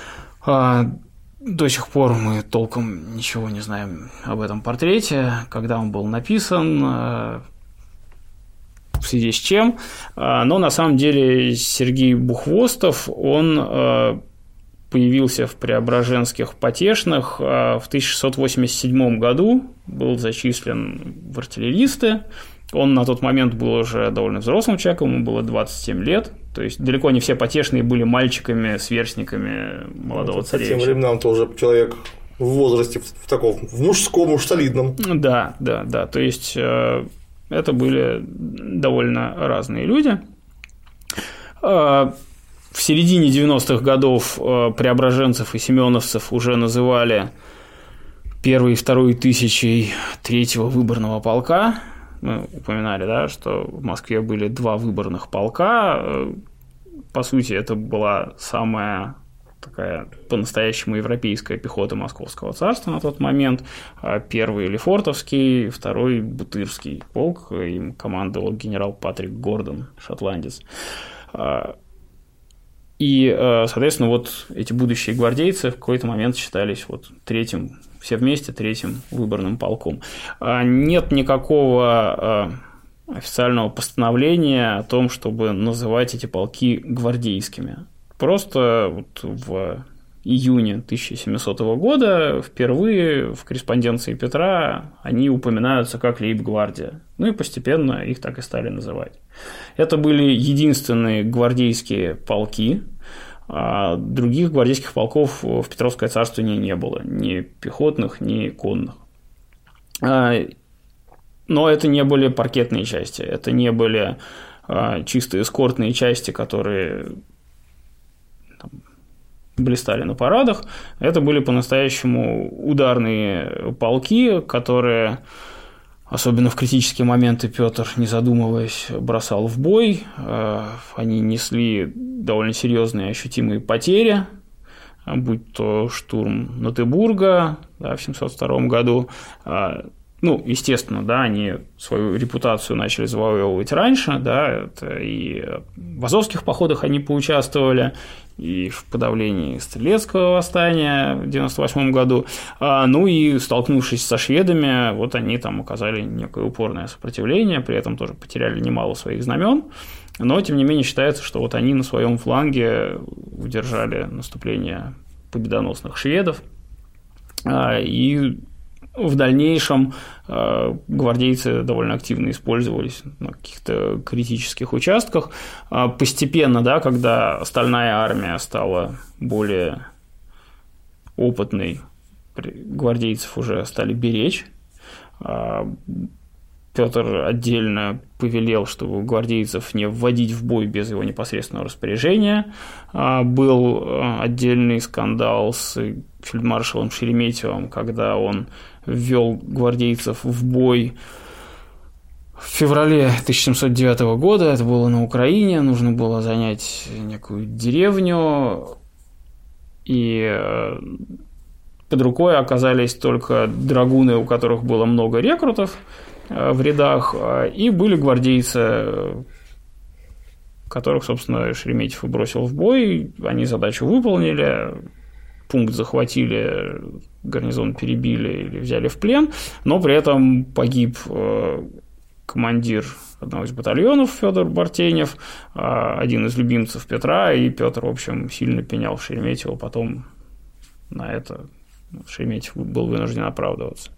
До сих пор мы толком ничего не знаем об этом портрете, когда он был написан, в связи с чем. Но на самом деле Сергей Бухвостов, он появился в Преображенских потешных в тысяча шестьсот восемьдесят седьмом году, был зачислен в артиллеристы. Он на тот момент был уже довольно взрослым человеком, ему было двадцать семь лет. То есть далеко не все потешные были мальчиками, сверстниками молодого царевича. По тем временам-то уже человек в возрасте, в таком, в мужском, уж солидном. Да, да, да. То есть это были довольно разные люди. В середине девяностых годов преображенцев и семеновцев уже называли первой и второй тысячей третьего выборного полка. Мы упоминали, да, что в Москве были два выборных полка. по сути, это была самая такая по-настоящему европейская пехота Московского царства на тот момент. Первый Лефортовский, второй Бутырский полк, им командовал генерал Патрик Гордон, шотландец. И, соответственно, вот эти будущие гвардейцы в какой-то момент считались вот третьим, все вместе третьим выборным полком. Нет никакого официального постановления о том, чтобы называть эти полки гвардейскими. Просто вот в июне тысяча семисотого года впервые в корреспонденции Петра они упоминаются как лейб-гвардия. Ну и постепенно их так и стали называть. Это были единственные гвардейские полки, а других гвардейских полков в Петровское царство не, не было, ни пехотных, ни конных. Но это не были паркетные части, это не были чисто эскортные части, которые там блистали на парадах. Это были по-настоящему ударные полки, которые, особенно в критические моменты, Петр, не задумываясь, бросал в бой. Они несли довольно серьезные ощутимые потери, будь то штурм Нотебурга, да, в семьсот втором году. Ну, естественно, да, они свою репутацию начали завоевывать раньше, да, это и в Азовских походах они поучаствовали, и в подавлении Стрелецкого восстания в девяносто восьмом году, ну и столкнувшись со шведами, вот они там оказали некое упорное сопротивление, при этом тоже потеряли немало своих знамен, но, тем не менее, считается, что вот они на своем фланге удержали наступление победоносных шведов, и в дальнейшем гвардейцы довольно активно использовались на каких-то критических участках. Постепенно, да, когда остальная армия стала более опытной, гвардейцев уже стали беречь. Петр отдельно повелел, чтобы гвардейцев не вводить в бой без его непосредственного распоряжения. Был отдельный скандал с фельдмаршалом Шереметьевым, когда он ввел гвардейцев в бой в феврале тысяча семьсот девятого года. Это было на Украине, нужно было занять некую деревню, и под рукой оказались только драгуны, у которых было много рекрутов в рядах, и были гвардейцы, которых, собственно, Шереметьев и бросил в бой. Они задачу выполнили, пункт захватили, гарнизон перебили или взяли в плен, но при этом погиб командир одного из батальонов Федор Бартенев, один из любимцев Петра, и Петр, в общем, сильно пенял Шереметьева потом на это. Шереметьев был вынужден оправдываться.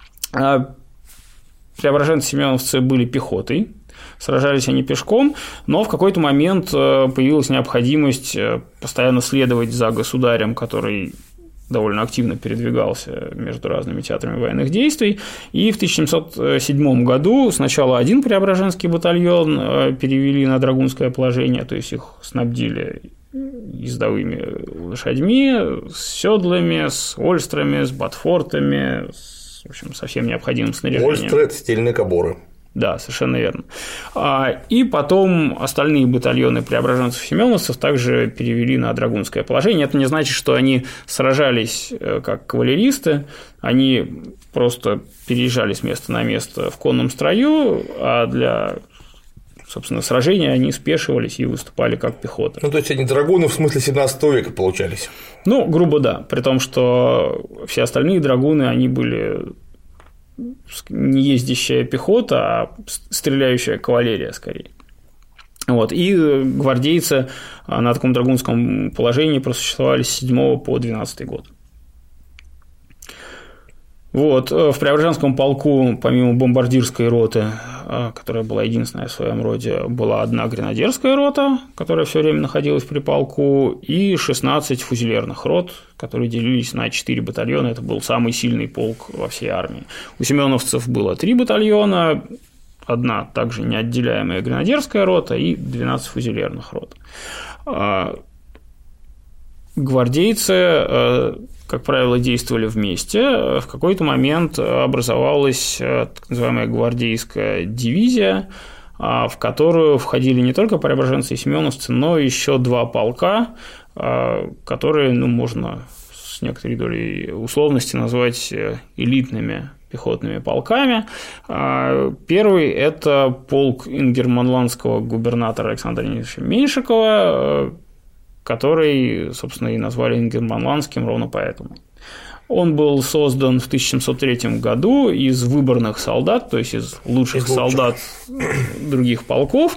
Преображенцы-семеновцы были пехотой, сражались они пешком, но в какой-то момент появилась необходимость постоянно следовать за государем, который довольно активно передвигался между разными театрами военных действий, и в тысяча семьсот седьмом году сначала один преображенский батальон перевели на драгунское положение, то есть их снабдили ездовыми лошадьми, с седлами, с ольстрами, с ботфортами, с в общем, со всем необходимым снаряжением. Ольстры – это стильные кобуры. Да, совершенно верно. И потом остальные батальоны преображенцев-семеновцев также перевели на драгунское положение. Это не значит, что они сражались как кавалеристы, они просто переезжали с места на место в конном строю, а для, собственно, сражения они спешивались и выступали как пехота. Ну, то есть они драгуны в смысле семнадцатого века получались? Ну, грубо да, при том, что все остальные драгуны, они были не ездящая пехота, а стреляющая кавалерия скорее. Вот. И гвардейцы на таком драгунском положении просуществовали с седьмого по двенадцатый год. Вот. В Преображенском полку, помимо бомбардирской роты, которая была единственная в своем роде, была одна гренадерская рота, которая все время находилась при полку, и шестнадцать фузелерных рот, которые делились на четыре батальона. Это был самый сильный полк во всей армии. У семеновцев было три батальона, одна также неотделяемая гренадерская рота и двенадцать фузелерных рот. Гвардейцы, как правило, действовали вместе. В какой-то момент образовалась так называемая гвардейская дивизия, в которую входили не только преображенцы и семеновцы, но еще два полка, которые, ну, можно с некоторой долей условности назвать элитными пехотными полками. Первый – это полк ингерманландского губернатора Александра Леонидовича Меньшикова, который, собственно, и назвали ингерманландским ровно поэтому. Он был создан в тысяча семьсот третьем году из выборных солдат, то есть из лучших из солдат других полков,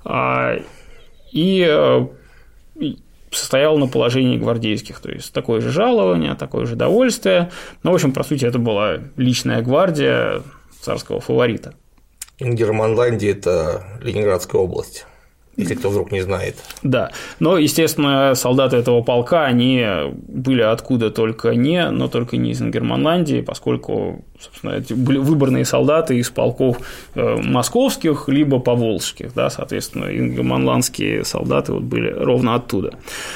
и состоял на положении гвардейских, то есть такое же жалование, такое же довольствие. Ну, в общем, по сути, это была личная гвардия царского фаворита. Ингерманландия – это Ленинградская область, если кто вдруг не знает. Да, но, естественно, солдаты этого полка, они были откуда только не, но только не из Ингерманландии, поскольку, собственно, это были выборные солдаты из полков московских либо поволжских, да, соответственно, ингерманландские солдаты вот были ровно оттуда.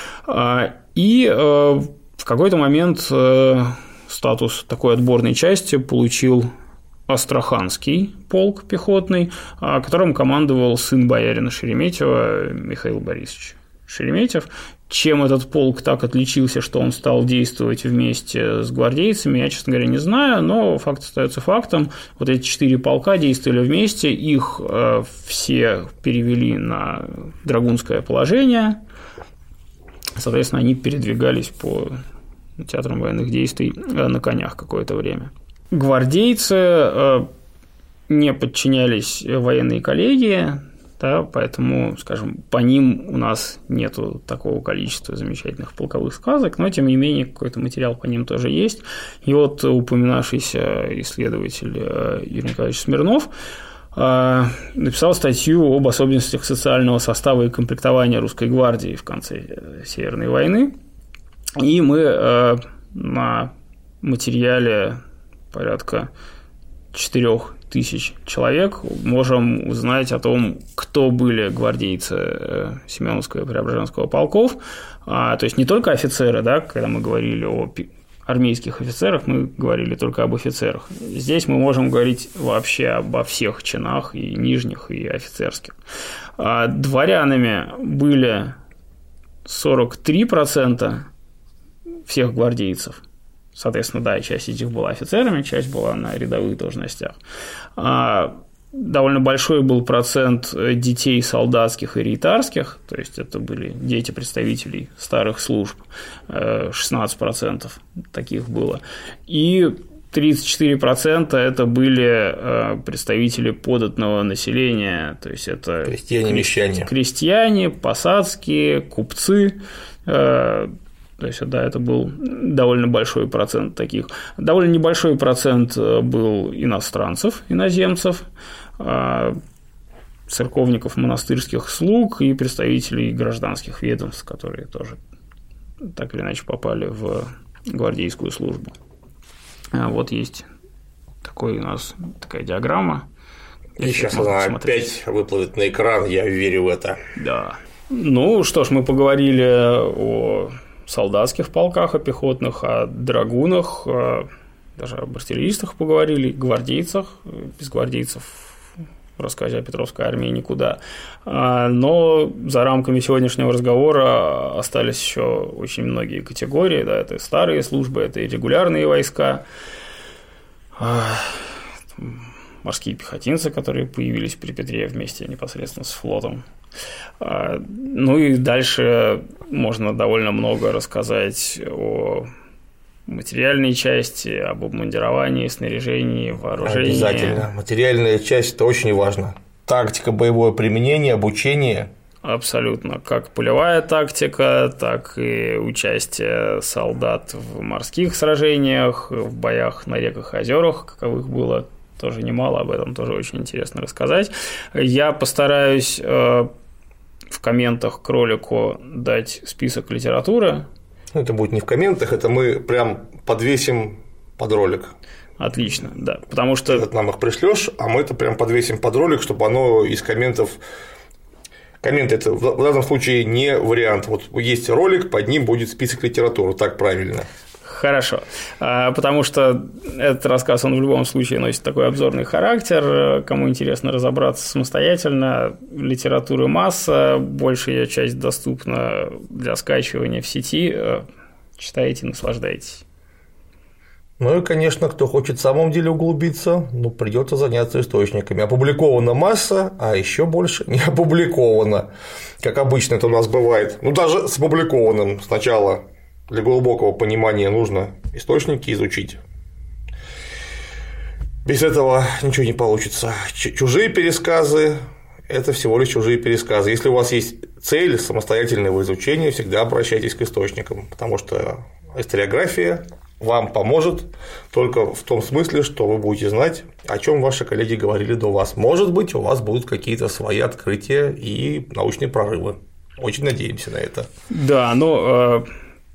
И в какой-то момент статус такой отборной части получил Астраханский полк пехотный, которым командовал сын боярина Шереметьева Михаил Борисович Шереметьев. Чем этот полк так отличился, что он стал действовать вместе с гвардейцами, я, честно говоря, не знаю, но факт остается фактом. Вот эти четыре полка действовали вместе, их все перевели на драгунское положение, соответственно, они передвигались по театрам военных действий на конях какое-то время. Гвардейцы не подчинялись военной коллегии, да, поэтому, скажем, по ним у нас нету такого количества замечательных полковых сказок, но, тем не менее, какой-то материал по ним тоже есть. И вот упоминавшийся исследователь Юрий Николаевич Смирнов написал статью об особенностях социального состава и комплектования русской гвардии в конце Северной войны, и мы на материале порядка четырех тысяч человек можем узнать о том, кто были гвардейцы Семеновского и Преображенского полков, а, то есть не только офицеры, да, когда мы говорили о армейских офицерах, мы говорили только об офицерах. Здесь мы можем говорить вообще обо всех чинах, и нижних, и офицерских. А дворянами были сорок три процента всех гвардейцев. Соответственно, да, часть из них была офицерами, часть была на рядовых должностях. Довольно большой был процент детей солдатских и рейтарских, то есть это были дети представителей старых служб, шестнадцать процентов таких было. И тридцать четыре процента это были представители податного населения, то есть это крестьяне-мещане, крестьяне, посадские, купцы. То есть, да, это был довольно большой процент таких. Довольно небольшой процент был иностранцев, иноземцев, церковников, монастырских слуг и представителей гражданских ведомств, которые тоже так или иначе попали в гвардейскую службу. Вот есть такой у нас такая диаграмма. И сейчас она опять выплывет на экран, я верю в это. Да. Ну что ж, мы поговорили о солдатских полках, о пехотных, о драгунах, даже об артиллеристах поговорили, гвардейцах. Без гвардейцев в рассказе о Петровской армии никуда. Но за рамками сегодняшнего разговора остались еще очень многие категории. Да, это старые службы, это и регулярные войска, морские пехотинцы, которые появились при Петре вместе непосредственно с флотом. Ну и дальше можно довольно много рассказать о материальной части, об обмундировании, снаряжении, вооружении. Обязательно. Материальная часть – это очень важно. Тактика, боевое применение, обучение. Абсолютно. Как полевая тактика, так и участие солдат в морских сражениях, в боях на реках и озерах, каковых было тоже немало, об этом тоже очень интересно рассказать. Я постараюсь в комментах к ролику дать список литературы. Это будет не в комментах, это мы прям подвесим под ролик. Отлично, да, потому что… Ты нам их пришлешь, а мы это прям подвесим под ролик, чтобы оно из комментов… Комменты – это в данном случае не вариант. Вот есть ролик, под ним будет список литературы, так правильно. Хорошо, потому что этот рассказ, он в любом случае носит такой обзорный характер. Кому интересно разобраться самостоятельно, литературы масса, большая часть доступна для скачивания в сети. Читайте, наслаждайтесь. Ну и, конечно, кто хочет в самом деле углубиться, ну, придется заняться источниками. Опубликована масса, а еще больше не опубликовано. Как обычно это у нас бывает. Ну, даже с опубликованным сначала для глубокого понимания нужно источники изучить. Без этого ничего не получится. Чужие пересказы – это всего лишь чужие пересказы. Если у вас есть цель самостоятельного изучения, всегда обращайтесь к источникам, потому что историография вам поможет только в том смысле, что вы будете знать, о чем ваши коллеги говорили до вас. Может быть, у вас будут какие-то свои открытия и научные прорывы. Очень надеемся на это. Да, но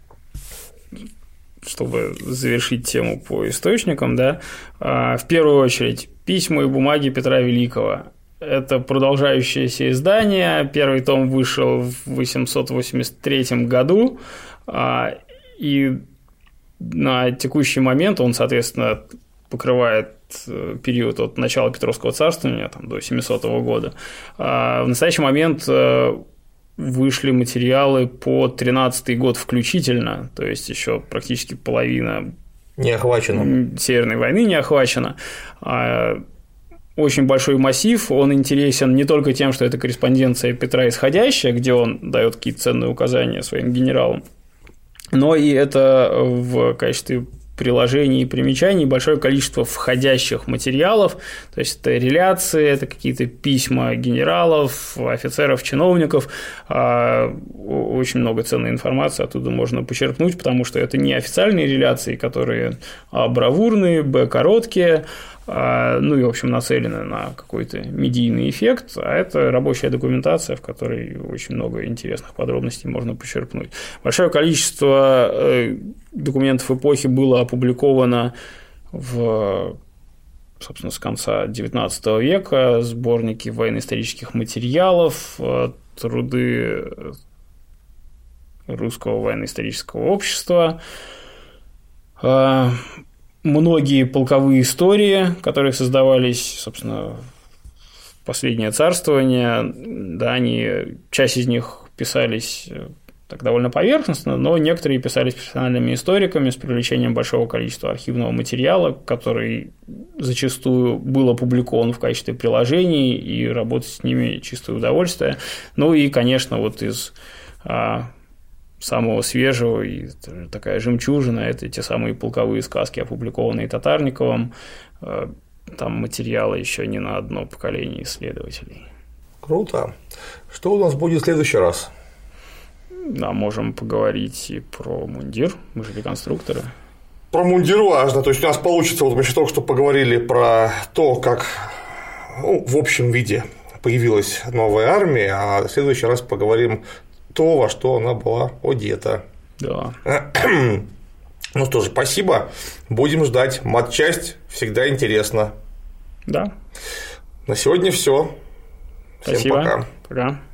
чтобы завершить тему по источникам, да, в первую очередь письма и бумаги Петра Великого. Это продолжающееся издание. Первый том вышел в восемьсот восемьдесят третьем году, и на текущий момент он, соответственно, покрывает период от начала Петровского царствования там, до семисотого года. В настоящий момент вышли материалы по тринадцатый год включительно, то есть еще практически половина не охвачена. Северной войны не охвачена. Очень большой массив, он интересен не только тем, что это корреспонденция Петра исходящая, где он дает какие-то ценные указания своим генералам, но и это в качестве приложений и примечаний большое количество входящих материалов, то есть это реляции, это какие-то письма генералов, офицеров, чиновников, очень много ценной информации оттуда можно почерпнуть, потому что это не официальные реляции, которые а бравурные, б короткие, ну и, в общем, нацелены на какой-то медийный эффект, а это рабочая документация, в которой очень много интересных подробностей можно почерпнуть. Большое количество документов эпохи было опубликовано в, собственно, с конца девятнадцатого века, сборники военно-исторических материалов, труды Русского военно-исторического общества, многие полковые истории, которые создавались, собственно, в последнее царствование, да, они, часть из них писались так довольно поверхностно, но некоторые писались профессиональными историками с привлечением большого количества архивного материала, который зачастую был опубликован в качестве приложений, и работать с ними чистое удовольствие. Ну и, конечно, вот из самого свежего, и такая жемчужина – это те самые полковые сказки, опубликованные Татарниковым. Там материала еще не на одно поколение исследователей. Круто. Что у нас будет в следующий раз? Да, можем поговорить и про мундир, мы же реконструкторы. Про мундир важно, то есть у нас получится, вот мы еще только что поговорили про то, как, ну, в общем виде появилась новая армия, а в следующий раз поговорим то, во что она была одета. Да. Ну что же, спасибо. Будем ждать. Матчасть всегда интересно. Да. На сегодня все. Всем спасибо. пока. Пока.